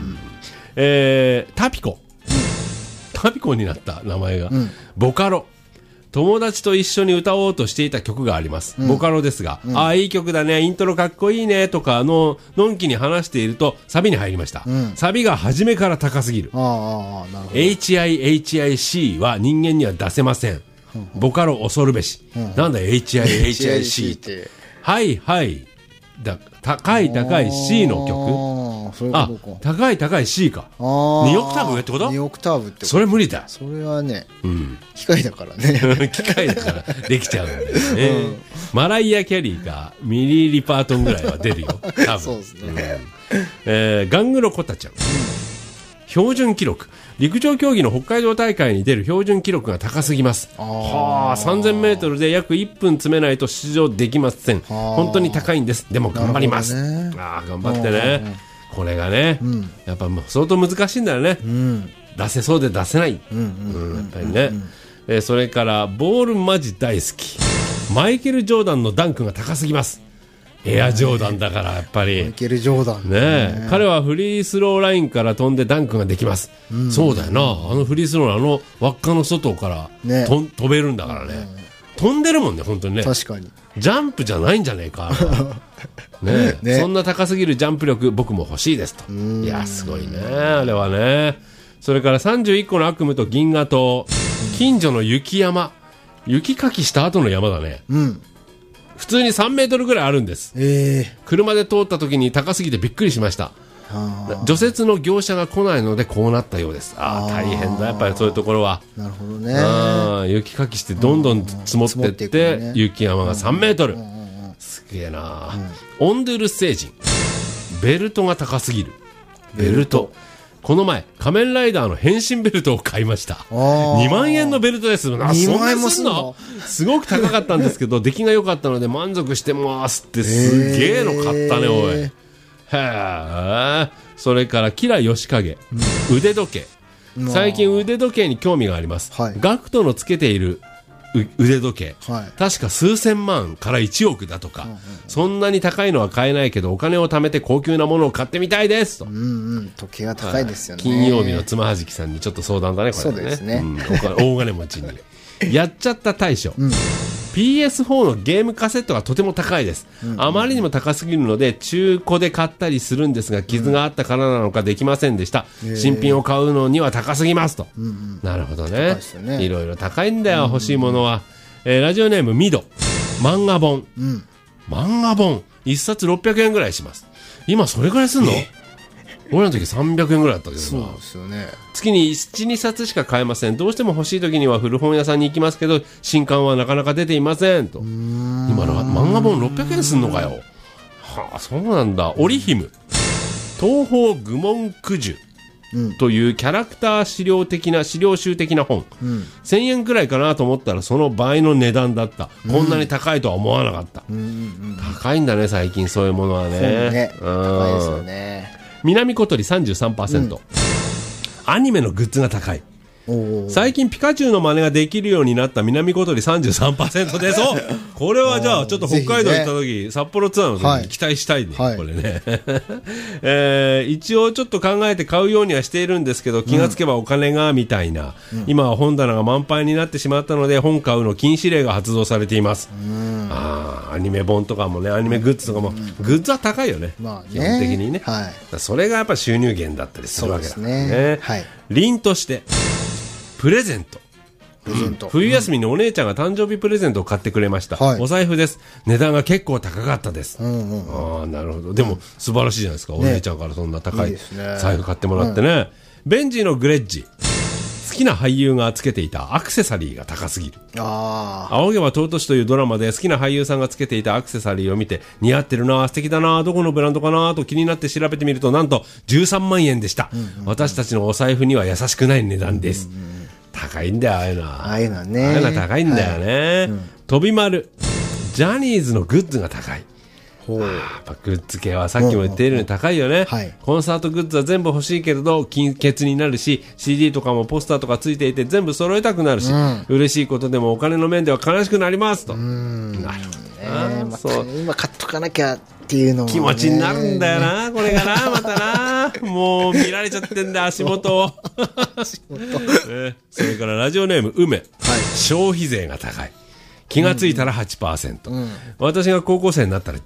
[SPEAKER 2] タピコ、タピコになった名前が、ボカロ。友達と一緒に歌おうとしていた曲があります。ボカロですが、ああいい曲だね、イントロかっこいいねとかののんきに話しているとサビに入りました。サビが初めから高すぎる。HIHIC は人間には出せません。ボカロ恐るべし。なんだ HIHIC って。はいはいだ、高い高い C の曲。
[SPEAKER 1] そういうことか。
[SPEAKER 2] 高い高い C か。2オクターブ上ってこと？
[SPEAKER 1] 2 オクターブってこと。
[SPEAKER 2] それ無理だ。
[SPEAKER 1] それはね、機械だからね。
[SPEAKER 2] 機械だからできちゃうんだよね。マライア・キャリーがミリー・リパートンぐらいは出るよ。多分。
[SPEAKER 1] そうですね。
[SPEAKER 2] ガングロコタちゃん。標準記録。陸上競技の北海道大会に出る標準記録が高すぎます。はあ、3000メートルで約1分詰めないと出場できません。本当に高いんです。でも頑張ります。ああ、頑張ってね。これがね、やっぱ相当難しいんだよね。出せそうで出せない。やっぱりね。それからボールマジ大好き。マイケル・ジョーダンのダンクが高すぎます。エアジョーダンだからやっぱり
[SPEAKER 1] マイケル・ジョーダン
[SPEAKER 2] ね。彼はフリースローラインから飛んでダンクができます。そうだよな、あのフリースローのあの輪っかの外から飛べるんだからね。飛んでるもんね、本当にね。
[SPEAKER 1] 確かに
[SPEAKER 2] ジャンプじゃないんじゃねえかね。そんな高すぎるジャンプ力僕も欲しいですと。いやすごいね、あれはね。それから31個の悪夢と銀河島。近所の雪山、雪かきした後の山だね。普通に3メートルぐらいあるんです。車で通った時に高すぎてびっくりしました。除雪の業者が来ないのでこうなったようです。ああ、大変だ、やっぱりそういうところは。
[SPEAKER 1] なるほどね。
[SPEAKER 2] 雪かきしてどんどん積もってって、雪山が3メートル。すげえな。オンドゥル星人。ベルトが高すぎる。ベルト。この前仮面ライダーの変身ベルトを買いました。2万円のベルトです。2万円もすんの？すごく高かったんですけど出来が良かったので満足してますって。すげえの買ったね、おい。へえ。それからキラヨシカゲ、腕時計。最近腕時計に興味があります。ガクトのつけている腕時計、確か数千万から1億だとか、そんなに高いのは買えないけどお金を貯めて高級なものを買ってみたいですと。
[SPEAKER 1] 時計が高いですよね。
[SPEAKER 2] 金曜日のつまはじきさんにちょっと相談だね、これね。
[SPEAKER 1] そうですね。
[SPEAKER 2] 大金持ちにやっちゃった大将。PS4 のゲームカセットがとても高いです。あまりにも高すぎるので中古で買ったりするんですが、傷があったからなのかできませんでした。新品を買うのには高すぎますと。なるほどね。いろいろ高いんだよ、欲しいものは。ラジオネームミド。漫画本。漫画本1冊600円ぐらいします。今それぐらいすんの？俺らの時300円ぐらいだったけどな。
[SPEAKER 1] そうですよね。
[SPEAKER 2] 月に 1,2 冊しか買えません。どうしても欲しい時には古本屋さんに行きますけど新刊はなかなか出ていませんと。今の漫画本600円すんのかよ。はあ、そうなんだ。オリヒム東方愚問九樹というキャラクター資料集的な本、1000円くらいかなと思ったらその倍の値段だった。こんなに高いとは思わなかった。高いんだね最近そういうものはね。
[SPEAKER 1] 高いですよね。
[SPEAKER 2] 南小鳥 33%、アニメのグッズが高い。最近ピカチュウの真似ができるようになった南小鳥 33% です。これはじゃあちょっと北海道行った時、札幌ツアーの時に期待したいね、これね。一応ちょっと考えて買うようにはしているんですけど、気がつけばお金がみたいな、今は本棚が満杯になってしまったので本買うの禁止令が発動されています。アニメ本とかもね、アニメグッズとかも、グッズは高いよね、基本的にね、それがやっぱ収入源だったりするわけだからね。凛としてプレゼント、冬休みにお姉ちゃんが誕生日プレゼントを買ってくれました、お財布です。値段が結構高かったです。なるほど。でも素晴らしいじゃないですか、お姉ちゃんからそんな高い財布買ってもらってね。ベンジーのグレッジ、好きな俳優がつけていたアクセサリーが高すぎる。仰げば尊しというドラマで好きな俳優さんがつけていたアクセサリーを見て、似合ってるな、素敵だな、どこのブランドかなと気になって調べてみると、なんと13万円でした。私たちのお財布には優しくない値段です。高いんだよ、ああいうのは。ああいうのね。ああいうの高いんだよね。飛び丸、ジャニーズのグッズが高い。グッズ系はさっきも言っているように高いよね。コンサートグッズは全部欲しいけれど金欠になるし、 CD とかもポスターとかついていて全部揃えたくなるし、嬉しいことでもお金の面では悲しくなりますと。なるほど、そう
[SPEAKER 1] 今買っとかなきゃっていうのも、
[SPEAKER 2] 気持ちになるんだよな、これがな、またな、もう見られちゃってんだ、足元を。それからラジオネーム梅、消費税が高い。気がついたら 8%、私が高校生になったら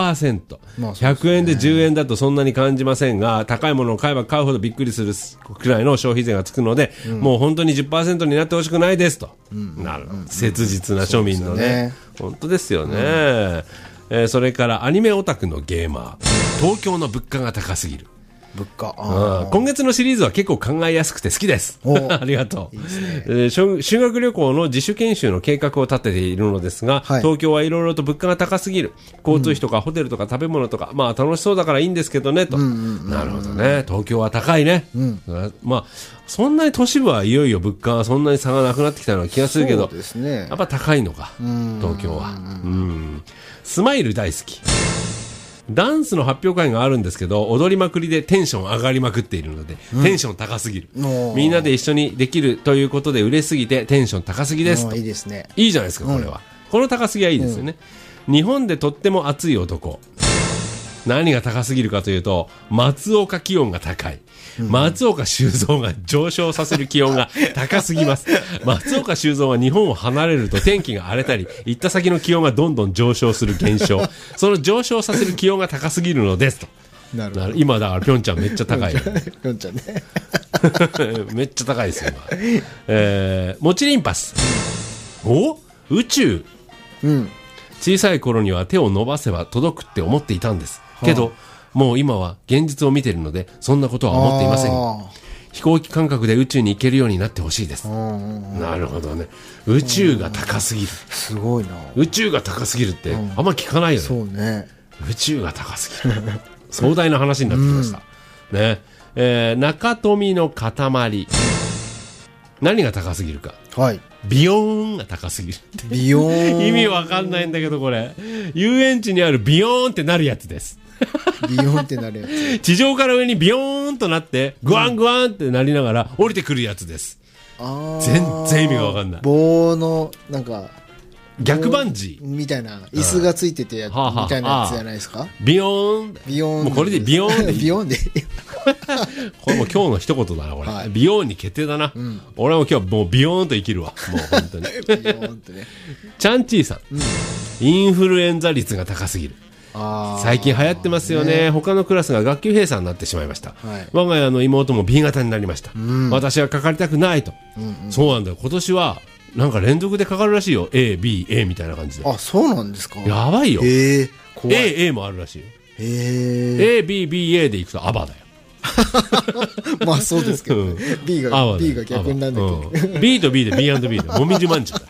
[SPEAKER 2] 10%、100円で10円だとそんなに感じませんが、高いものを買えば買うほどびっくりするくらいの消費税がつくので、もう本当に 10% になってほしくないですと。なるほど、切実な庶民のね、本当ですよね。それからアニメオタクのゲーマー、東京の物価が高すぎる。
[SPEAKER 1] 物価、
[SPEAKER 2] 今月のシリーズは結構考えやすくて好きです。ありがとう。いいですね。修学旅行の自主研修の計画を立てているのですが、東京はいろいろと物価が高すぎる。交通費とかホテルとか食べ物とか、まあ楽しそうだからいいんですけどねと。なるほどね。東京は高いね。まあそんなに都市部はいよいよ物価はそんなに差がなくなってきたような気がするけど、やっぱ高いのか、東京は。スマイル大好き。ダンスの発表会があるんですけど、踊りまくりでテンション上がりまくっているので、テンション高すぎる。みんなで一緒にできるということで嬉しすぎてテンション高すぎですと。
[SPEAKER 1] いいですね。
[SPEAKER 2] いいじゃないですか、これは。この高すぎはいいですよね。日本でとっても熱い男。何が高すぎるかというと、松岡気温が高い。松岡修造が上昇させる気温が高すぎます。松岡修造が日本を離れると天気が荒れたり、行った先の気温がどんどん上昇する現象。その上昇させる気温が高すぎるのですと。なるほど。今だからピョンチャンめっちゃ高い。ピョンチャンね。めっちゃ高いですよ今。もちりんパス。宇宙。小さい頃には手を伸ばせば届くって思っていたんです。けど、もう今は現実を見ているのでそんなことは思っていません。飛行機感覚で宇宙に行けるようになってほしいです。なるほどね。宇宙が高すぎる。
[SPEAKER 1] すごいな。
[SPEAKER 2] 宇宙が高すぎるってあんま聞かないよね。
[SPEAKER 1] そうね。
[SPEAKER 2] 宇宙が高すぎる。壮大な話になってきました。ね。中富の塊。何が高すぎるか。ビヨーンが高すぎる。
[SPEAKER 1] ビヨーン。
[SPEAKER 2] 意味わかんないんだけどこれ。遊園地にあるビヨーンってなるやつです。
[SPEAKER 1] ビヨーンってなるやつ。
[SPEAKER 2] 地上から上にビヨーンとなってグワングワンってなりながら降りてくるやつです。全然意味がわかんない。
[SPEAKER 1] 棒のなんか
[SPEAKER 2] 逆バンジー
[SPEAKER 1] みたいな椅子がついててみたいなやつじゃないですか。
[SPEAKER 2] ビヨーン。
[SPEAKER 1] ビヨーン。
[SPEAKER 2] もうこれでビヨーンで
[SPEAKER 1] ビヨーンで。
[SPEAKER 2] これもう今日の一言だなこれ。ビヨーンに決定だな。俺も今日もうビヨーンと生きるわ。もう本当に。ビヨーンってね。チャンチーさん。インフルエンザ率が高すぎる。最近流行ってますよね。他のクラスが学級閉鎖になってしまいました。我が家の妹も B 型になりました。私はかかりたくないと。そうなんだよ。今年はなんか連続でかかるらしいよ。A、B、A みたいな感じで。
[SPEAKER 1] そうなんですか。
[SPEAKER 2] やばいよ。
[SPEAKER 1] A、
[SPEAKER 2] A もあるらしいよ。A、B、B、A でいくとアバだよ。
[SPEAKER 1] まあそうですけど、B が逆になんだっけ。
[SPEAKER 2] B と B で B&B でもみじまんじゅうだ。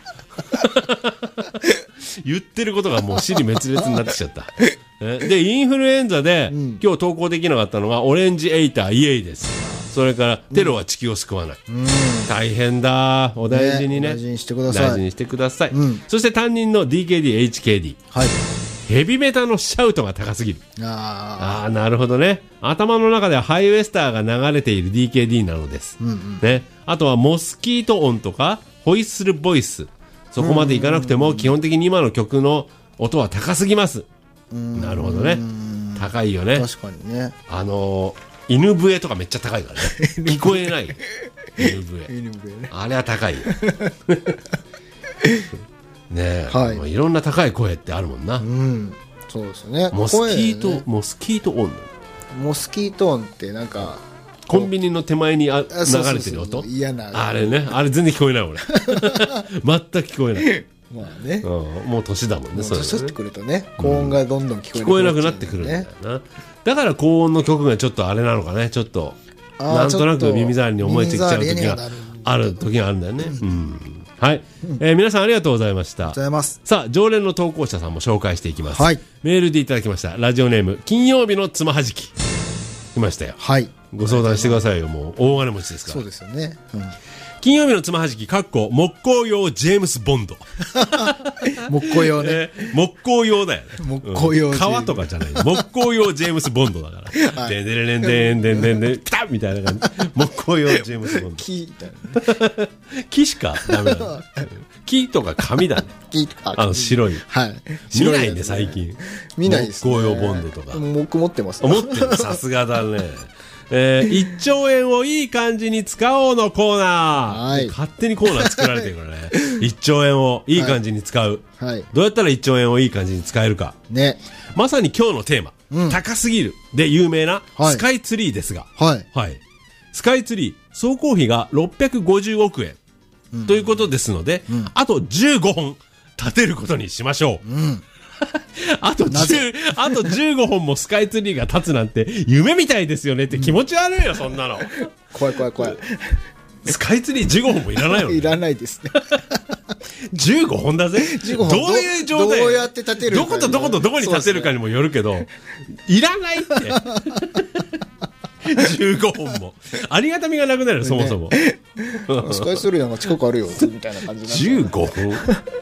[SPEAKER 2] 言ってることがもう尻滅裂になってきちゃった。で、インフルエンザで、今日投稿できなかったのがオレンジエイターイエイです。それからテロは地球を救わない。大変だ。お大事にね。
[SPEAKER 1] 大事にしてください。
[SPEAKER 2] 大事にしてください。そして担任の DKD、HKD。 ヘビメタのシャウトが高すぎる。ああ、なるほどね。頭の中ではハイウエスターが流れている DKD なのです、ね。あとはモスキート音とかホイッスルボイス、そこまでいかなくても基本的に今の曲の音は高すぎます。なるほどね。高いよね。
[SPEAKER 1] 確かにね。
[SPEAKER 2] 犬笛とかめっちゃ高いからね。聞こえない。犬笛ね。あれは高いよ。ねえ、はい、いろんな高い声ってあるもんな。
[SPEAKER 1] そうですね。
[SPEAKER 2] モスキート音。
[SPEAKER 1] モスキート音ってなんか
[SPEAKER 2] コンビニの手前に流れてる音。
[SPEAKER 1] 嫌な。
[SPEAKER 2] あれね、あれ全然聞こえない俺。全く聞こえない。
[SPEAKER 1] まあね。
[SPEAKER 2] もう年だもんね。
[SPEAKER 1] 年取ってくるとね、高音がどんどん聞
[SPEAKER 2] こえなくなってくるんだよな。だから高音の曲がちょっとあれなのかね、ちょっとなんとなく耳障りに思えてきちゃう時がある時があるんだよね。はい、皆さんありがとうございました。さあ、常連の投稿者さんも紹介していきます。はい、メールでいただきました。ラジオネーム金曜日のつまはじき、来ましたよ。はい、ご相談してくださいよ。もう大金持ちですから。
[SPEAKER 1] そうですよね。
[SPEAKER 2] 金曜日のつまはじき（木工用ジェームス・ボンド）
[SPEAKER 1] 木工用ね。
[SPEAKER 2] 木工用だよね。
[SPEAKER 1] 木工用。
[SPEAKER 2] 革とかじゃない。木工用ジェームス・ボンドだから。でんでれれんでんでんでんでんピタッみたいな感じ。木工用ジェームス・ボンド。木みたいな。木しかダメだ。木とか紙だね。木とか。白い。はい。見ないね最近。
[SPEAKER 1] 見ないですね。
[SPEAKER 2] 木工用ボンドとか。
[SPEAKER 1] 木持ってます。
[SPEAKER 2] 持ってる。さすがだね。1兆円をいい感じに使おうのコーナー。勝手にコーナー作られてるからね。1兆円をいい感じに使う。どうやったら1兆円をいい感じに使えるか。ね。まさに今日のテーマ、高すぎるで有名なスカイツリーですが。はい。スカイツリー、総工費が650億円。ということですので、あと15本建てることにしましょう。あと15本もスカイツリーが立つなんて夢みたいですよねって気持ち悪いよ、そんなの。
[SPEAKER 1] 怖い。
[SPEAKER 2] スカイツリー15本もいらないよね。
[SPEAKER 1] いらないですね。
[SPEAKER 2] 15本だぜ。どういう状態、
[SPEAKER 1] どうやって立てるか、
[SPEAKER 2] どことどことどこに立てるかにもよるけど、いらないって。15本もありがたみがなくなるよ、そもそも。
[SPEAKER 1] スカイツリーなんか近くあるよみたいな感じ。
[SPEAKER 2] 15本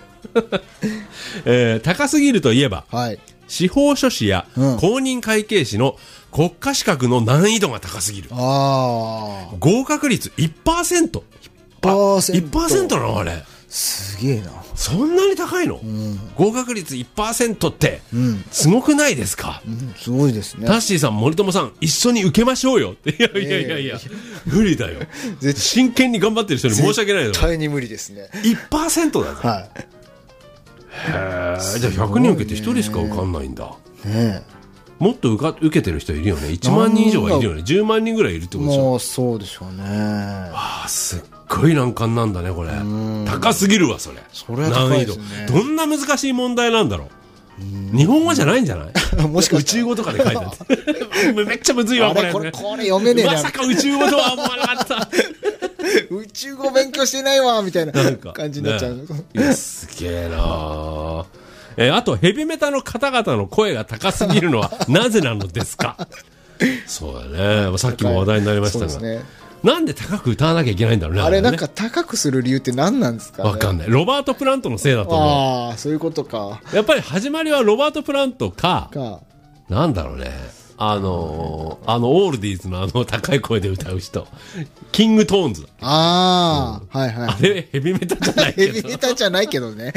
[SPEAKER 2] 高すぎるといえば、司法書士や公認会計士の国家資格の難易度が高すぎる。合格率 1%。 1% なのあれ。
[SPEAKER 1] すげえな。そ
[SPEAKER 2] んなに高いの？合格率 1% ってすごくないですか？
[SPEAKER 1] すごいですね。
[SPEAKER 2] タッシーさん、森友さん、一緒に受けましょうよって。いや無理だよ。真剣に頑張ってる人に申し訳ないよ。
[SPEAKER 1] 絶対に無理ですね。
[SPEAKER 2] 1% だぞ。はい。じゃあ100人受けて1人しか受かんないんだ。ねえ。もっと受けてる人いるよね。1万人以上はいるよね。10万人ぐらいいるってことでしょ。
[SPEAKER 1] もうそうでしょうね。
[SPEAKER 2] すっごい難関なんだねこれ。高すぎるわそれ。
[SPEAKER 1] それは高いですね。
[SPEAKER 2] 難易度どんな難しい問題なんだろう。日本語じゃないんじゃない？もしくは宇宙語とかで書いてあってめっちゃむずいわこれ。
[SPEAKER 1] これ読めねえな。
[SPEAKER 2] まさか宇宙語とは思わなかった。
[SPEAKER 1] 宇宙語勉強してないわみたいな感じになっちゃう。
[SPEAKER 2] いやすげえな。あとヘビメタの方々の声が高すぎるのはなぜなのですか？そうだね。さっきも話題になりましたが、なんで高く歌わなきゃいけないんだろうね。
[SPEAKER 1] あれなんか高くする理由って何なんですかね。
[SPEAKER 2] わかんない。ロバート・プラントのせいだと思う。
[SPEAKER 1] ああ、そういうことか。
[SPEAKER 2] やっぱり始まりはロバート・プラントかなんだろうね。オールディーズの高い声で歌う人、キングトーンズ。
[SPEAKER 1] はい。
[SPEAKER 2] あれヘビメタじゃないけど。
[SPEAKER 1] ヘビメタじゃないけどね。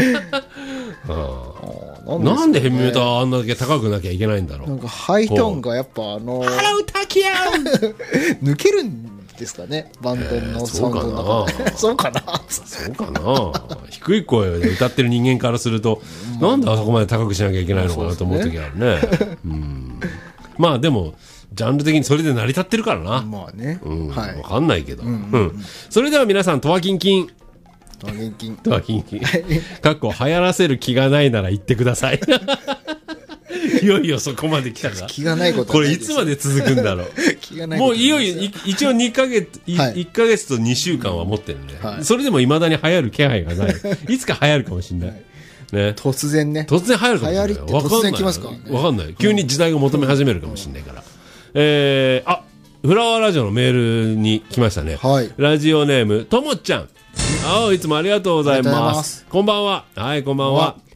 [SPEAKER 2] なんでヘビメタはあんだけ高くなきゃいけないんだろう。
[SPEAKER 1] なんかハイトーンがやっぱ
[SPEAKER 2] ハロータキアン
[SPEAKER 1] 抜けるんですかね、バンドのサウンドの中で。そうかな。
[SPEAKER 2] 低い声で歌ってる人間からすると、なんであそこまで高くしなきゃいけないのかなと思う時あるね。まあでもジャンル的にそれで成り立ってるからな。
[SPEAKER 1] まあね。
[SPEAKER 2] 分かんないけど。それでは皆さん、トワキンキン流行らせる気がないなら言ってください。いよいよそこまで来たか。
[SPEAKER 1] 気がないこと
[SPEAKER 2] これいつまで続くんだろう。もういよいよ一応2ヶ月1ヶ月と2週間は持ってるね。それでも未だに流行る気配がない。いつか流行るかもしれない。ね、
[SPEAKER 1] 突然流行るかもしれない。突然来ますからね。
[SPEAKER 2] わかんない。急に時代が求め始めるかもしれないから。フラワーラジオのメールに来ましたね。ラジオネームともちゃん。いつもありがとうございます。こんばんは。はい、こんばんは。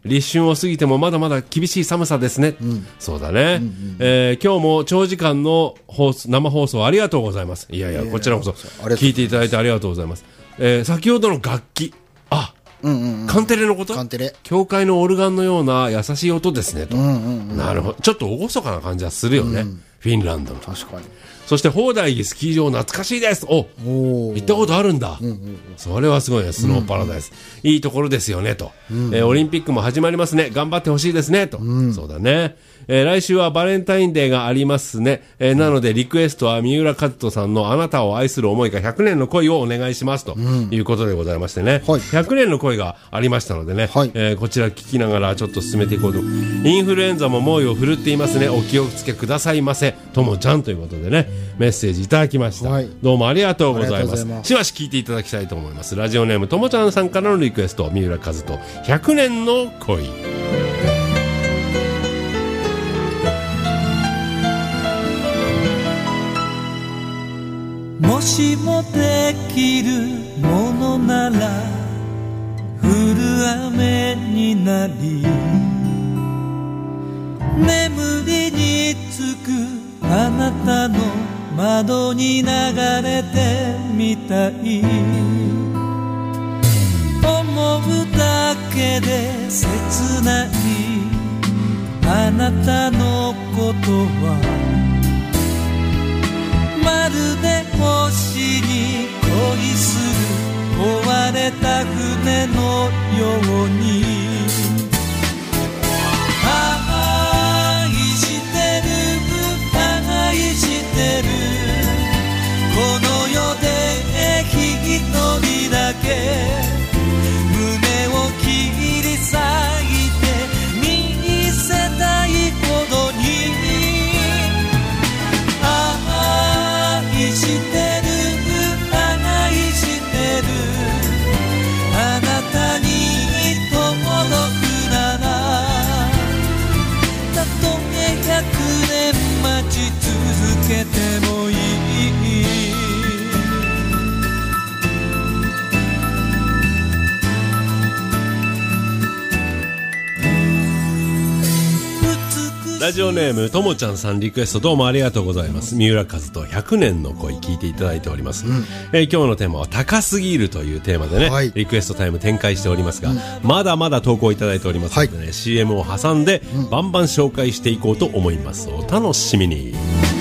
[SPEAKER 2] 立春を過ぎてもまだまだ厳しい寒さですね。そうだね。今日も長時間の生放送ありがとうございます。いやいや、こちらこそ聞いていただいてありがとうございます。先ほどの楽器、カンテレのこと？
[SPEAKER 1] カンテレ。
[SPEAKER 2] 教会のオルガンのような優しい音ですねと。なるほど。ちょっと厳かな感じはするよね。フィンランドの。
[SPEAKER 1] 確かに。
[SPEAKER 2] そして砲台木スキー場懐かしいです。行ったことあるんだ。それはすごいね。スノーパラダイス。いいところですよねと。オリンピックも始まりますね。頑張ってほしいですねと。そうだね。来週はバレンタインデーがありますね。なのでリクエストは三浦和人さんのあなたを愛する思いが100年の恋をお願いしますということでございましてね。100年の恋がありましたのでね。こちら聞きながらちょっと進めていこうと。インフルエンザも猛威を振るっていますね。お気をつけくださいませ。ともちゃんということでね。メッセージいただきました。どうもありがとうございます。しばし聞いていただきたいと思います。ラジオネームともちゃんさんからのリクエスト、三浦和人100年の恋。
[SPEAKER 3] もしもできるものなら降る雨になり眠りにつくあなたの窓に流れてみたい思うだけで切ないあなたのことはまるで星に恋する壊れた船のように愛してる愛してるこの世で一人だけ胸を切り裂いて見せたいほどに愛してる愛してるあなたに届くならたとえ100年待ち続けてもいい
[SPEAKER 2] ラジオネームともちゃんさんリクエストどうもありがとうございます。三浦和人100年の恋聞いていただいております。今日のテーマは高すぎるというテーマでね、リクエストタイム展開しておりますが、まだまだ投稿いただいておりますのでね、CM を挟んでバンバン紹介していこうと思います。お楽しみに。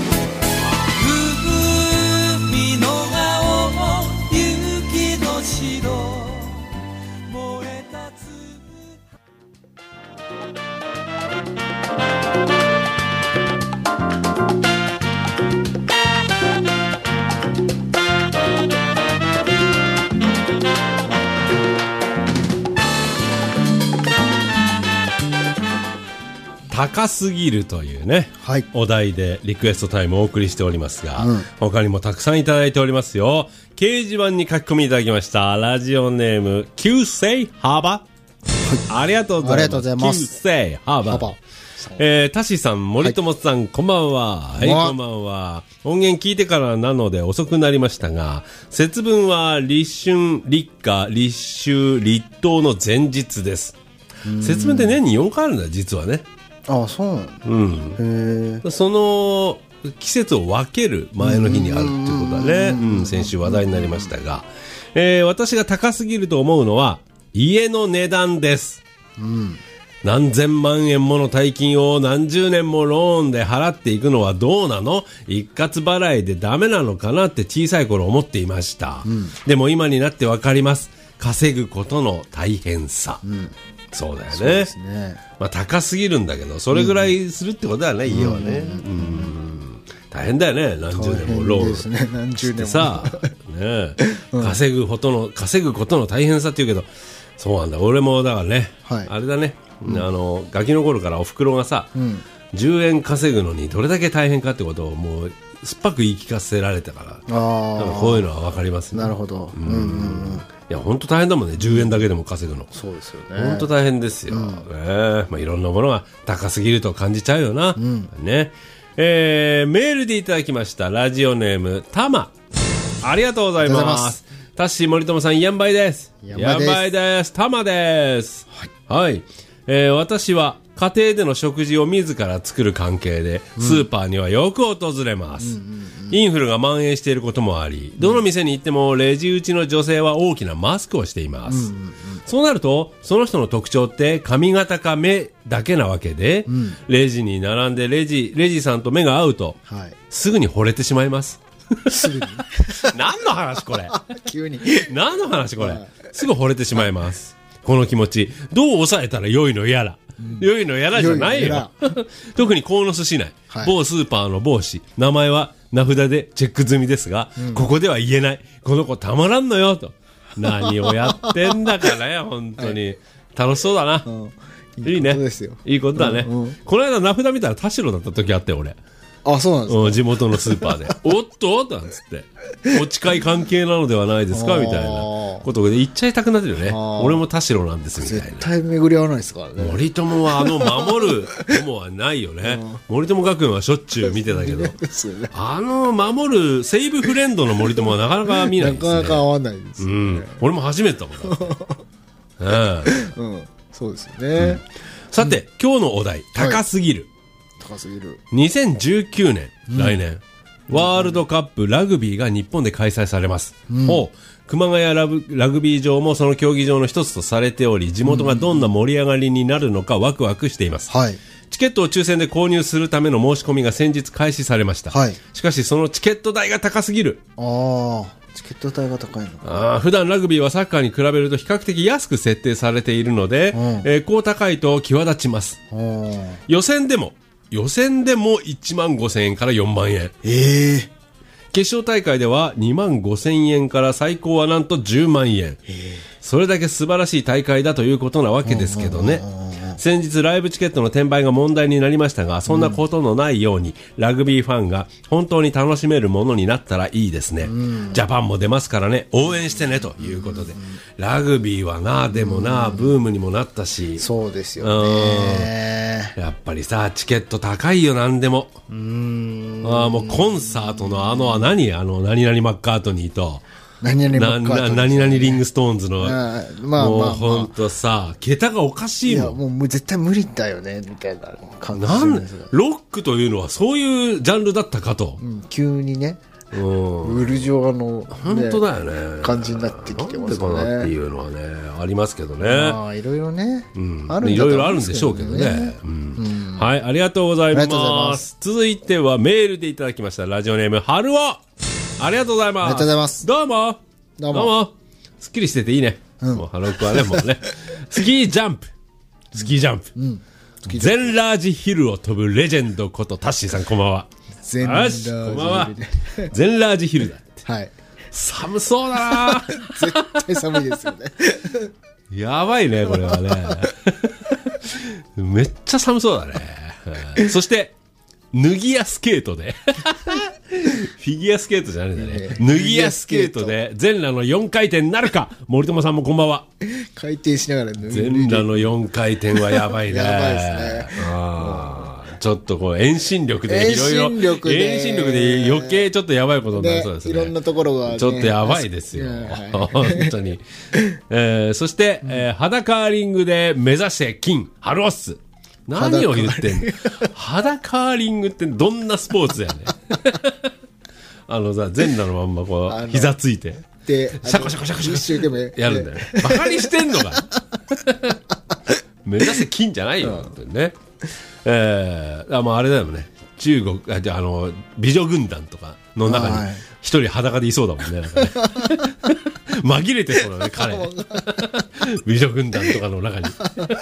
[SPEAKER 3] 海の青雪の白燃え立つ
[SPEAKER 2] 高すぎるというね、お題でリクエストタイムをお送りしておりますが、他にもたくさんいただいておりますよ。掲示板に書き込みいただきましたラジオネーム旧姓幅、ありがとうございます。旧姓幅、タシさん、森友さん、こんばんは。こんばんは。音源聞いてからなので遅くなりましたが、節分は立春、立夏、立秋、立冬の前日です。節分って年に4回あるんだ、実はね。
[SPEAKER 1] ああ、そうなんだ。
[SPEAKER 2] その季節を分ける前の日にあるっていうことだね。先週話題になりましたが、私が高すぎると思うのは家の値段です。何千万円もの大金を何十年もローンで払っていくのはどうなの？一括払いでダメなのかなって小さい頃思っていました。でも今になって分かります。稼ぐことの大変さ。そうだよね。そうですね。まあ高すぎるんだけど、それぐらいするってことだよね、家はね。大変だよね、何十年もローンしてさ、ね、稼ぐことの大変さって言うけど、そうなんだ。俺もだからね、あれだね、ガキの頃からお袋がさ、10円稼ぐのにどれだけ大変かってことをもう酸っぱく言い聞かせられたから、こういうのは分かりますね。
[SPEAKER 1] なるほど。
[SPEAKER 2] いや本当大変だもんね、10円だけでも稼ぐの。
[SPEAKER 1] そうですよね。
[SPEAKER 2] 本当大変ですよ。まあいろんなものが高すぎると感じちゃうよな。ね。メールでいただきましたラジオネームたま、ありがとうございます。タッシー森友さん、やんばいです。やんばいです。たまです。はい。 私は家庭での食事を自ら作る関係で、スーパーにはよく訪れます。インフルが蔓延していることもあり、どの店に行ってもレジ打ちの女性は大きなマスクをしています。そうなると、その人の特徴って髪型か目だけなわけで、レジに並んでレジさんと目が合うと、
[SPEAKER 1] はい、
[SPEAKER 2] すぐに惚れてしまいます。
[SPEAKER 1] すぐに
[SPEAKER 2] 何の話これ
[SPEAKER 1] 急に
[SPEAKER 2] 何の話これ、すぐ惚れてしまいます。この気持ちどう抑えたら良いのやら、良いのやらじゃないよ特に鴻巣市内、はい、某スーパーの某市、名前は名札でチェック済みですが、ここでは言えない、この子たまらんのよと。何をやってんだかね本当に、はい、楽しそうだな、いいね、いいことだね、この間名札見たら田代だった時あって、俺
[SPEAKER 1] あ、そうなんですか、
[SPEAKER 2] 地元のスーパーでおっとなんつってお近い関係なのではないですかみたいなことで言っちゃいたくなってるよね。俺も田代なんですみたいな。
[SPEAKER 1] 絶対巡り合わないですからね。
[SPEAKER 2] 森友は守る友はないよね森友学園はしょっちゅう見てたけど守るセーブフレンドの森友はなかなか見ないですね。
[SPEAKER 1] なかなか合わないですね、
[SPEAKER 2] 俺も初めてだもんだって
[SPEAKER 1] そうですよね、
[SPEAKER 2] さて、今日のお題、高すぎる、
[SPEAKER 1] 高すぎる。
[SPEAKER 2] 2019年、来年、ワールドカップラグビーが日本で開催されます。熊谷ラグビー場もその競技場の一つとされており、地元がどんな盛り上がりになるのかワクワクしています。チケットを抽選で購入するための申し込みが先日開始されました。しかしそのチケット代が高すぎる。
[SPEAKER 1] チケット代が高いの。
[SPEAKER 2] 普段ラグビーはサッカーに比べると比較的安く設定されているので、高高いと際立ちます。予選でも1万5000円から4万円。決勝大会では2万5000円から最高はなんと10万円。それだけ素晴らしい大会だということなわけですけどね。先日ライブチケットの転売が問題になりましたが、そんなことのないように、ラグビーファンが本当に楽しめるものになったらいいですね。ジャパンも出ますからね、応援してねということで。ラグビーはな、でもな、ブームにもなったし。
[SPEAKER 1] そうですよね。
[SPEAKER 2] やっぱりさ、チケット高いよ、なんでも。もうコンサートの何々マッカートニーと、何々リングストーンズの、もうほんとさ、桁がおかしいもん。
[SPEAKER 1] いや、もう絶対無理だよね、みたいな感じですよ。
[SPEAKER 2] ロックというのはそういうジャンルだったかと。
[SPEAKER 1] 急にね、ウルジョアの、
[SPEAKER 2] 本当だよね、
[SPEAKER 1] 感じになってきてますね。
[SPEAKER 2] なんでかなっていうのはね、ありますけどね。
[SPEAKER 1] いろいろね、
[SPEAKER 2] いろいろあるんでしょうけどね。はい、ありがとうございます。続いてはメールでいただきました。ラジオネーム、春尾。ありがとうございます。
[SPEAKER 1] ありがとうございます。
[SPEAKER 2] どうも。すっきりしてていいね。もう、ハロクはね、もうね。スキージャンプ。全ラージヒルを飛ぶレジェンドことタッシーさん、こんばんは。
[SPEAKER 1] 全ラージヒル。
[SPEAKER 2] こんばんは。全ラージヒルだって。
[SPEAKER 1] はい。
[SPEAKER 2] 寒そうだな
[SPEAKER 1] 絶対寒いですよね。
[SPEAKER 2] やばいね、これはね。めっちゃ寒そうだね。そして、脱ぎやスケートでフィギュアスケートじゃないんだね。脱ぎやスケートで全裸の4回転なるか。森友さんもこんばんは。
[SPEAKER 1] 回転しながら脱ぐ。
[SPEAKER 2] 全裸の4回転はやばいね。
[SPEAKER 1] やばいですね。
[SPEAKER 2] ちょっとこう遠心力でいろいろ遠心力で余計ちょっとやばいことになりそうですね。
[SPEAKER 1] いろんなところが、
[SPEAKER 2] ちょっとやばいですよ。本当に。そして、肌カーリングで目指して金ハロッス。何を言ってんの。肌カーリングってどんなスポーツやねん。さ、全裸のまんまこう膝ついてでシャコシャコシャコシャコやるんだよね。バカにしてんのか。目指せ金じゃないよ、本当にね。あれだよね。中国美女軍団とかの中に一人裸でいそうだもんね。なんかね紛れてそうだね、彼。美女軍団とかの中に。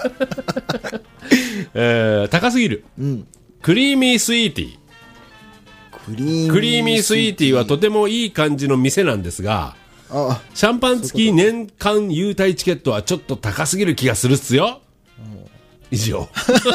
[SPEAKER 2] 高すぎる。クリーミースイーティー。クリーミースイーティーはとてもいい感じの店なんですが、シャンパン付き年間優待チケットはちょっと高すぎる気がするっすよ。以上。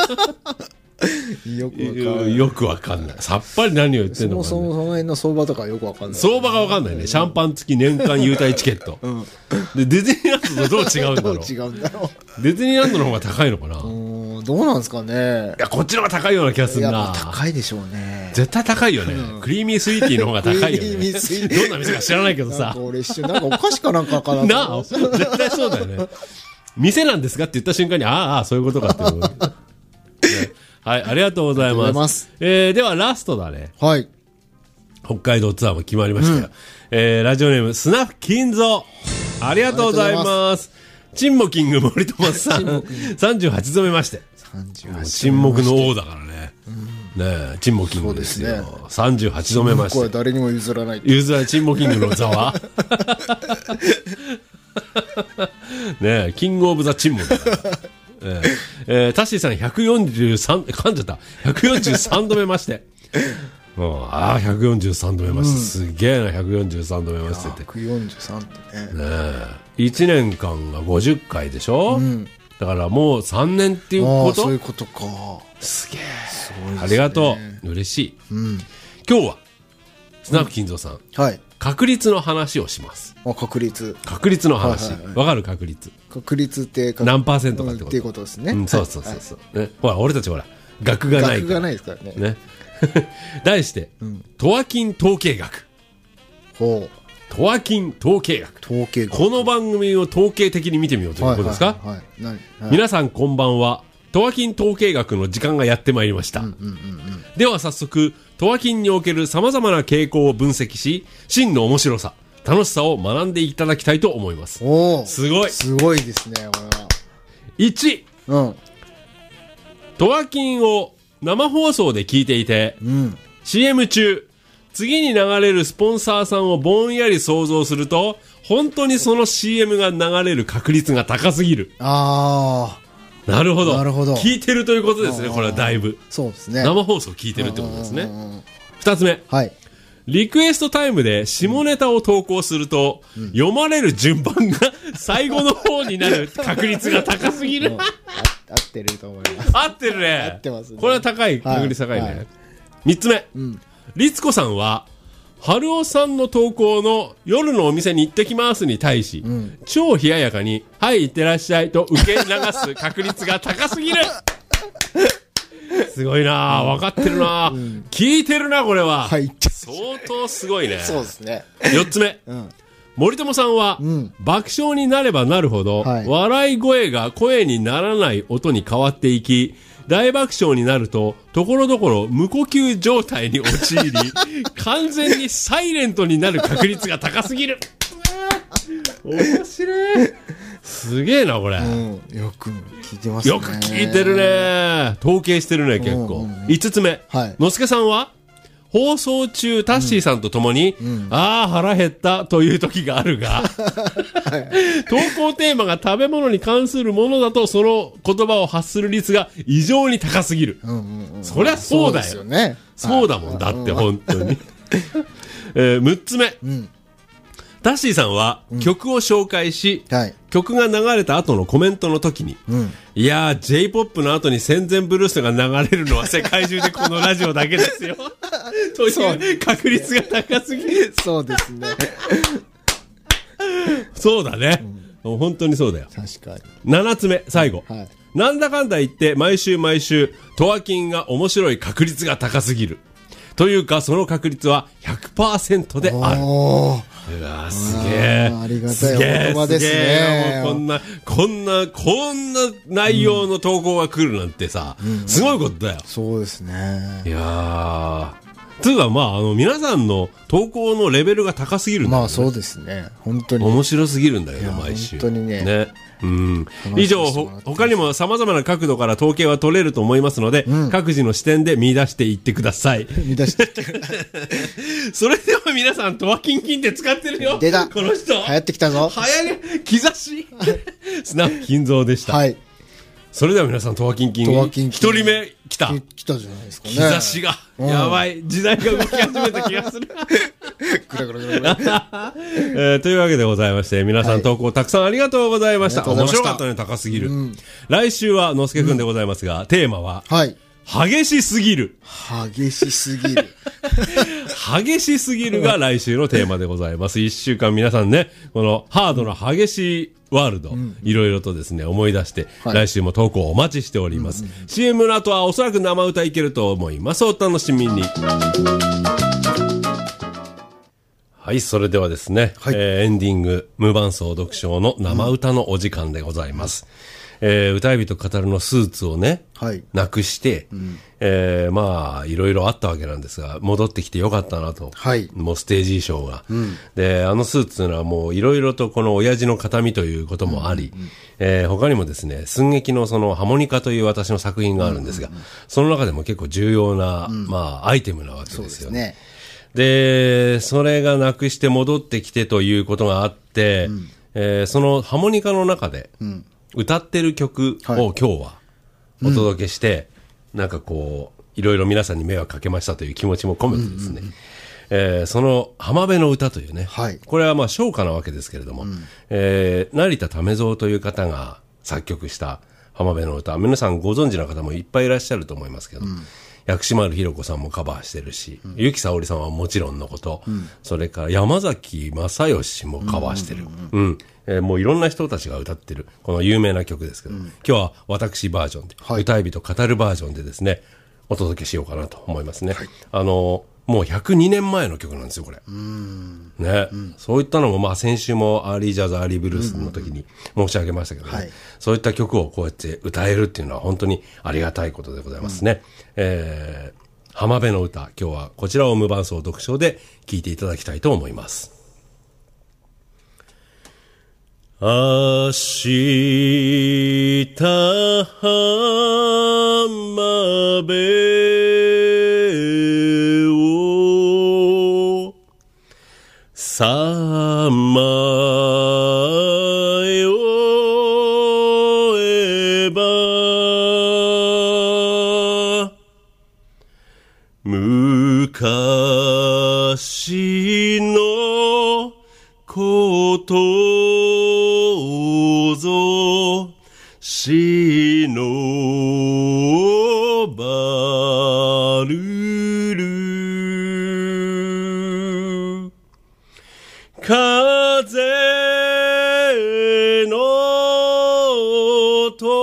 [SPEAKER 2] よくわかんない。さっぱり何を言ってんのか、ね。
[SPEAKER 1] その辺の相場とかよくわかんない。
[SPEAKER 2] 相場がわかんないね。シャンパン付き年間優待チケット。で、ディズニーランドとどう違うんだろう。
[SPEAKER 1] どう違うんだろ
[SPEAKER 2] う。ディズニーランドの方が高いのかな。
[SPEAKER 1] どうなんですかね。
[SPEAKER 2] いや、こっちの方が高いような気がするな。
[SPEAKER 1] 高いでしょうね。
[SPEAKER 2] 絶対高いよね。クリーミースイーティーの方が高いよね。クリーミースイーティー。どんな店か知らないけどさ。
[SPEAKER 1] 俺一瞬なんかお菓子かなんかかな。
[SPEAKER 2] なあ、絶対そうだよね。 店なんですかって言った瞬間に、ああ、そういうことかっていう、ね。はい、ありがとうございます。ではラストだね。
[SPEAKER 1] はい。
[SPEAKER 2] 北海道ツアーも決まりましたよ。ラジオネーム、スナフ金蔵。ありがとうございます。沈黙キング森友さん、38度目まして。沈黙の王だからね。ねえ、沈黙キングですよ。38度目まして。
[SPEAKER 1] これは誰にも譲らない。
[SPEAKER 2] 譲らない沈黙キングの座はねえ、キングオブザ沈黙だから。タッシーさん143、噛んじゃった。143度目まして。ああ、143度目まして。すげえな、143度目ましてって。
[SPEAKER 1] 143ってね。
[SPEAKER 2] 1年間が50回でしょ、だからもう3年っていうこと？
[SPEAKER 1] そういうことか。
[SPEAKER 2] すげえ。ありがとう。嬉しい。今日は、スナフ金蔵さん。はい。確率の話をします。
[SPEAKER 1] 確率
[SPEAKER 2] の話。わかる確率。
[SPEAKER 1] 確率って
[SPEAKER 2] 何パーセントかってこと。
[SPEAKER 1] っていうことですね。
[SPEAKER 2] そうそうそうそう。ほら、俺たちほら、学がないから。
[SPEAKER 1] 学がないですからね。
[SPEAKER 2] ね。題して、トワキン統計学。
[SPEAKER 1] ほう。
[SPEAKER 2] トワキン統計学。
[SPEAKER 1] 統計学。
[SPEAKER 2] この番組を統計的に見てみようということですか？はい。皆さんこんばんは。トワキン統計学の時間がやってまいりました。では早速、トワキンにおける様々な傾向を分析し、真の面白さ、楽しさを学んでいただきたいと思います。すごい。
[SPEAKER 1] すごいですね、これは。
[SPEAKER 2] 1、トワキンを生放送で聞いていて、CM 中、次に流れるスポンサーさんをぼんやり想像すると、本当にその CM が流れる確率が高すぎる。なるほど。聞いてるということですね、これはだいぶ。
[SPEAKER 1] そうですね。
[SPEAKER 2] 生放送聞いてるってことですね。2つ目。はい。リクエストタイムで下ネタを投稿すると、読まれる順番が最後の方になる確率が高すぎる。
[SPEAKER 1] 合ってると思います。
[SPEAKER 2] 合ってるね。
[SPEAKER 1] 合ってますね。
[SPEAKER 2] これは高い、確率高いね。3つ目。律子さんは、春尾さんの投稿の夜のお店に行ってきますに対し、超冷ややかに、はい、行ってらっしゃいと受け流す確率が高すぎる。すごいなぁ、分かってるなぁ、聞いてるな、これは。相当すごいね。
[SPEAKER 1] そうですね。
[SPEAKER 2] 4つ目。森友さんは、爆笑になればなるほど、笑い声が声にならない音に変わっていき、大爆笑になると、ところどころ無呼吸状態に陥り、完全にサイレントになる確率が高すぎる。面白い。すげえな、これ。
[SPEAKER 1] よく聞いてますね。
[SPEAKER 2] よく聞いてるね。統計してるね、結構。5つ目。のすけさんは放送中、タッシーさんと共に、ああ、腹減ったという時があるが、投稿テーマが食べ物に関するものだと、その言葉を発する率が異常に高すぎる。そりゃそうだよ。そうだもんだって、本当に。6つ目。タッシーさんは曲を紹介し、曲が流れた後のコメントの時に、いやー、J-POP の後に戦前ブルースが流れるのは世界中でこのラジオだけですよ。という確率が高すぎる。
[SPEAKER 1] そうですね。
[SPEAKER 2] そうだね。本当にそうだよ。
[SPEAKER 1] 確かに。
[SPEAKER 2] 7つ目、最後。なんだかんだ言って、毎週、トワキンが面白い確率が高すぎる。というか、その確率は 100% である。うわ、すげえ。
[SPEAKER 1] ありがたいお言葉ですね。
[SPEAKER 2] もうこんな内容の投稿が来るなんてさ、すごいことだよ。
[SPEAKER 1] そうですね。
[SPEAKER 2] いやー。つうか、皆さんの投稿のレベルが高すぎるんだよね。
[SPEAKER 1] そうですね。本当に。
[SPEAKER 2] 面白すぎるんだけど、毎週。
[SPEAKER 1] 本当にね。
[SPEAKER 2] 以上、他にも様々な角度から統計は取れると思いますので、各自の視点で見出していってください。
[SPEAKER 1] 見出していってください。
[SPEAKER 2] それでは皆さん、トワキンキンって使ってるよ。
[SPEAKER 1] 出た。
[SPEAKER 2] この人。
[SPEAKER 1] 流行ってきたぞ。
[SPEAKER 2] 兆し。スナップ金蔵でした。はい。それでは皆さん、トワキンキン。一人目来た。
[SPEAKER 1] 来たじゃないですかね。
[SPEAKER 2] 兆しが。やばい。時代が動き始めた気がする。というわけでございまして、皆さん投稿たくさんありがとうございました。面白かったね、高すぎる。来週は、のすけくんでございますが、テーマは、激しすぎる。
[SPEAKER 1] 激しすぎる。
[SPEAKER 2] 激しすぎるが来週のテーマでございます。1週間皆さんね、このハードな激しいワールド、いろいろとですね、思い出して、来週も投稿お待ちしております。CM の後はおそらく生歌いけると思います。お楽しみに。 はい、それではですね、
[SPEAKER 1] はい
[SPEAKER 2] エンディング、無伴奏読書の生歌のお時間でございます。歌い人語るのスーツをね、
[SPEAKER 1] はい、
[SPEAKER 2] なくして、まあ、いろいろあったわけなんですが、戻ってきてよかったなと。
[SPEAKER 1] はい、
[SPEAKER 2] もうステージ衣装が。で、あのスーツというのはもういろいろとこの親父の形見ということもあり、他にもですね、寸劇のそのハモニカという私の作品があるんですが、その中でも結構重要な、まあ、アイテムなわけですよね。で、それがなくして戻ってきてということがあって、そのハモニカの中で歌ってる曲を今日はお届けして、なんかこう、いろいろ皆さんに迷惑かけましたという気持ちも込めてですね、その浜辺の歌というね、
[SPEAKER 1] はい、こ
[SPEAKER 2] れはまあ唱歌なわけですけれども、成田為蔵という方が作曲した浜辺の歌、皆さんご存知の方もいっぱいいらっしゃると思いますけど、薬師丸ひろ子さんもカバーしてるし、由紀さおりさんはもちろんのこと、それから山崎正義もカバーしてる。もういろんな人たちが歌ってる、この有名な曲ですけど、今日は私バージョンで、歌い人語るバージョンでですね、お届けしようかなと思いますね。もう102年前の曲なんですよ、これ。ね、そういったのも、まあ先週もアーリージャズ、アーリーブルースの時に申し上げましたけどね、そういった曲をこうやって歌えるっていうのは本当にありがたいことでございますね。浜辺の歌、今日はこちらを無伴奏読書で聴いていただきたいと思います。明日浜辺をさまよえば昔のことをぞしのばるる風の音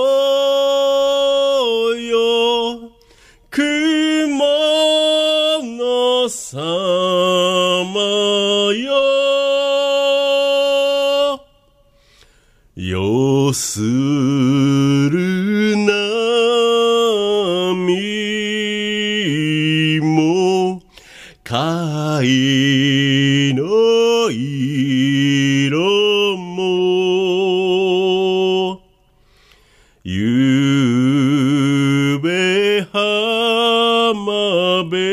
[SPEAKER 2] よ雲のさまよよする波も貝の色もゆべ浜辺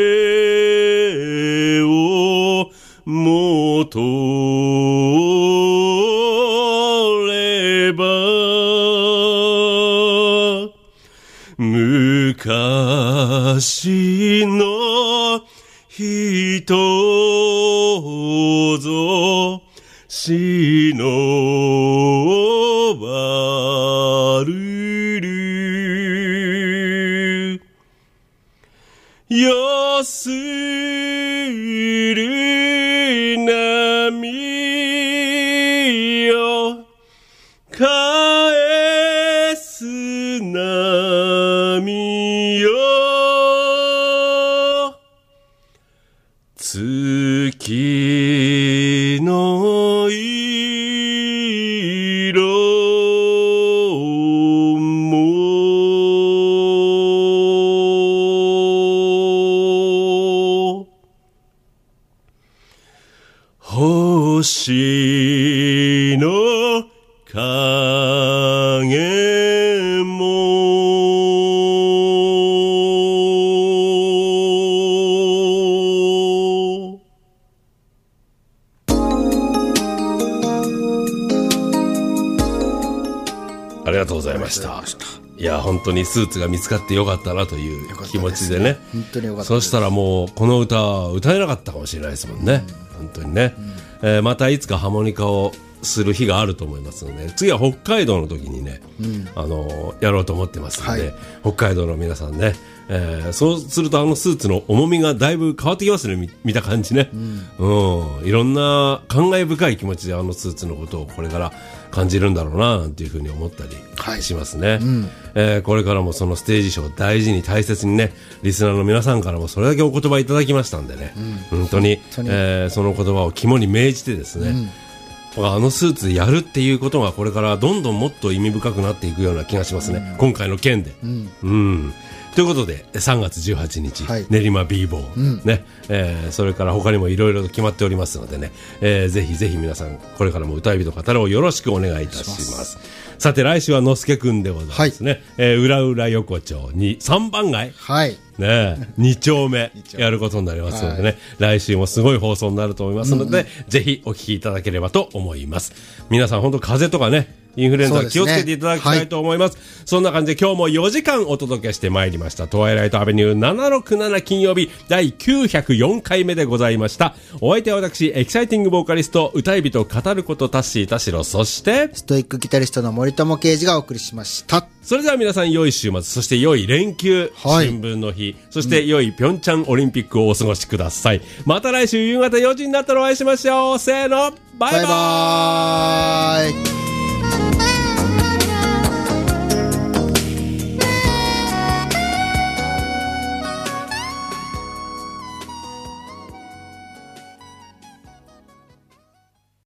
[SPEAKER 2] をもと昔の人ぞしのばるるよする波よ返す波よ月の色も星の影もありがとうございました。いや本当にスーツが見つかってよかったなという気持ちでね。
[SPEAKER 1] 本当によかった。
[SPEAKER 2] そしたらもうこの歌歌えなかったかもしれないですもんね。本当にね。またいつかハーモニカをする日があると思いますので、次は北海道の時にね、やろうと思ってますので、北海道の皆さんね、そうするとスーツの重みがだいぶ変わってきますね。見た感じね、いろんな感慨深い気持ちでスーツのことをこれから感じるんだろうななんていうふうに思ったりしますね、これからもそのステージショーを大事に大切にね、リスナーの皆さんからもそれだけお言葉いただきましたんでね、本当に、その言葉を肝に銘じてですね、スーツやるっていうことがこれからどんどんもっと意味深くなっていくような気がしますね、今回の件で、ということで3月18日、練馬 B ボー、ね、それから他にもいろいろと決まっておりますのでね、ぜひぜひ皆さんこれからも歌い人語るをよろしくお願いいたします。さて来週はのすけくんでございますね、裏裏横丁に3番街、ね、2丁目やることになりますのでね、来週もすごい放送になると思いますので、ぜひお聞きいただければと思います。皆さん本当風邪とかね、インフルエンザ気をつけていただきたいと思います。そんな感じで今日も4時間お届けしてまいりましたトワイライトアベニュー767金曜日第904回目でございました。お相手は私エキサイティングボーカリスト歌い人語ることタッシー田代、そして
[SPEAKER 1] ストイックギタリストの森友圭司がお送りしました。
[SPEAKER 2] それでは皆さん良い週末、そして良い連休、新聞の日、そして良いピョンチャンオリンピックをお過ごしください。また来週夕方4時になったらお会いしましょう。せーの、バイバーイ。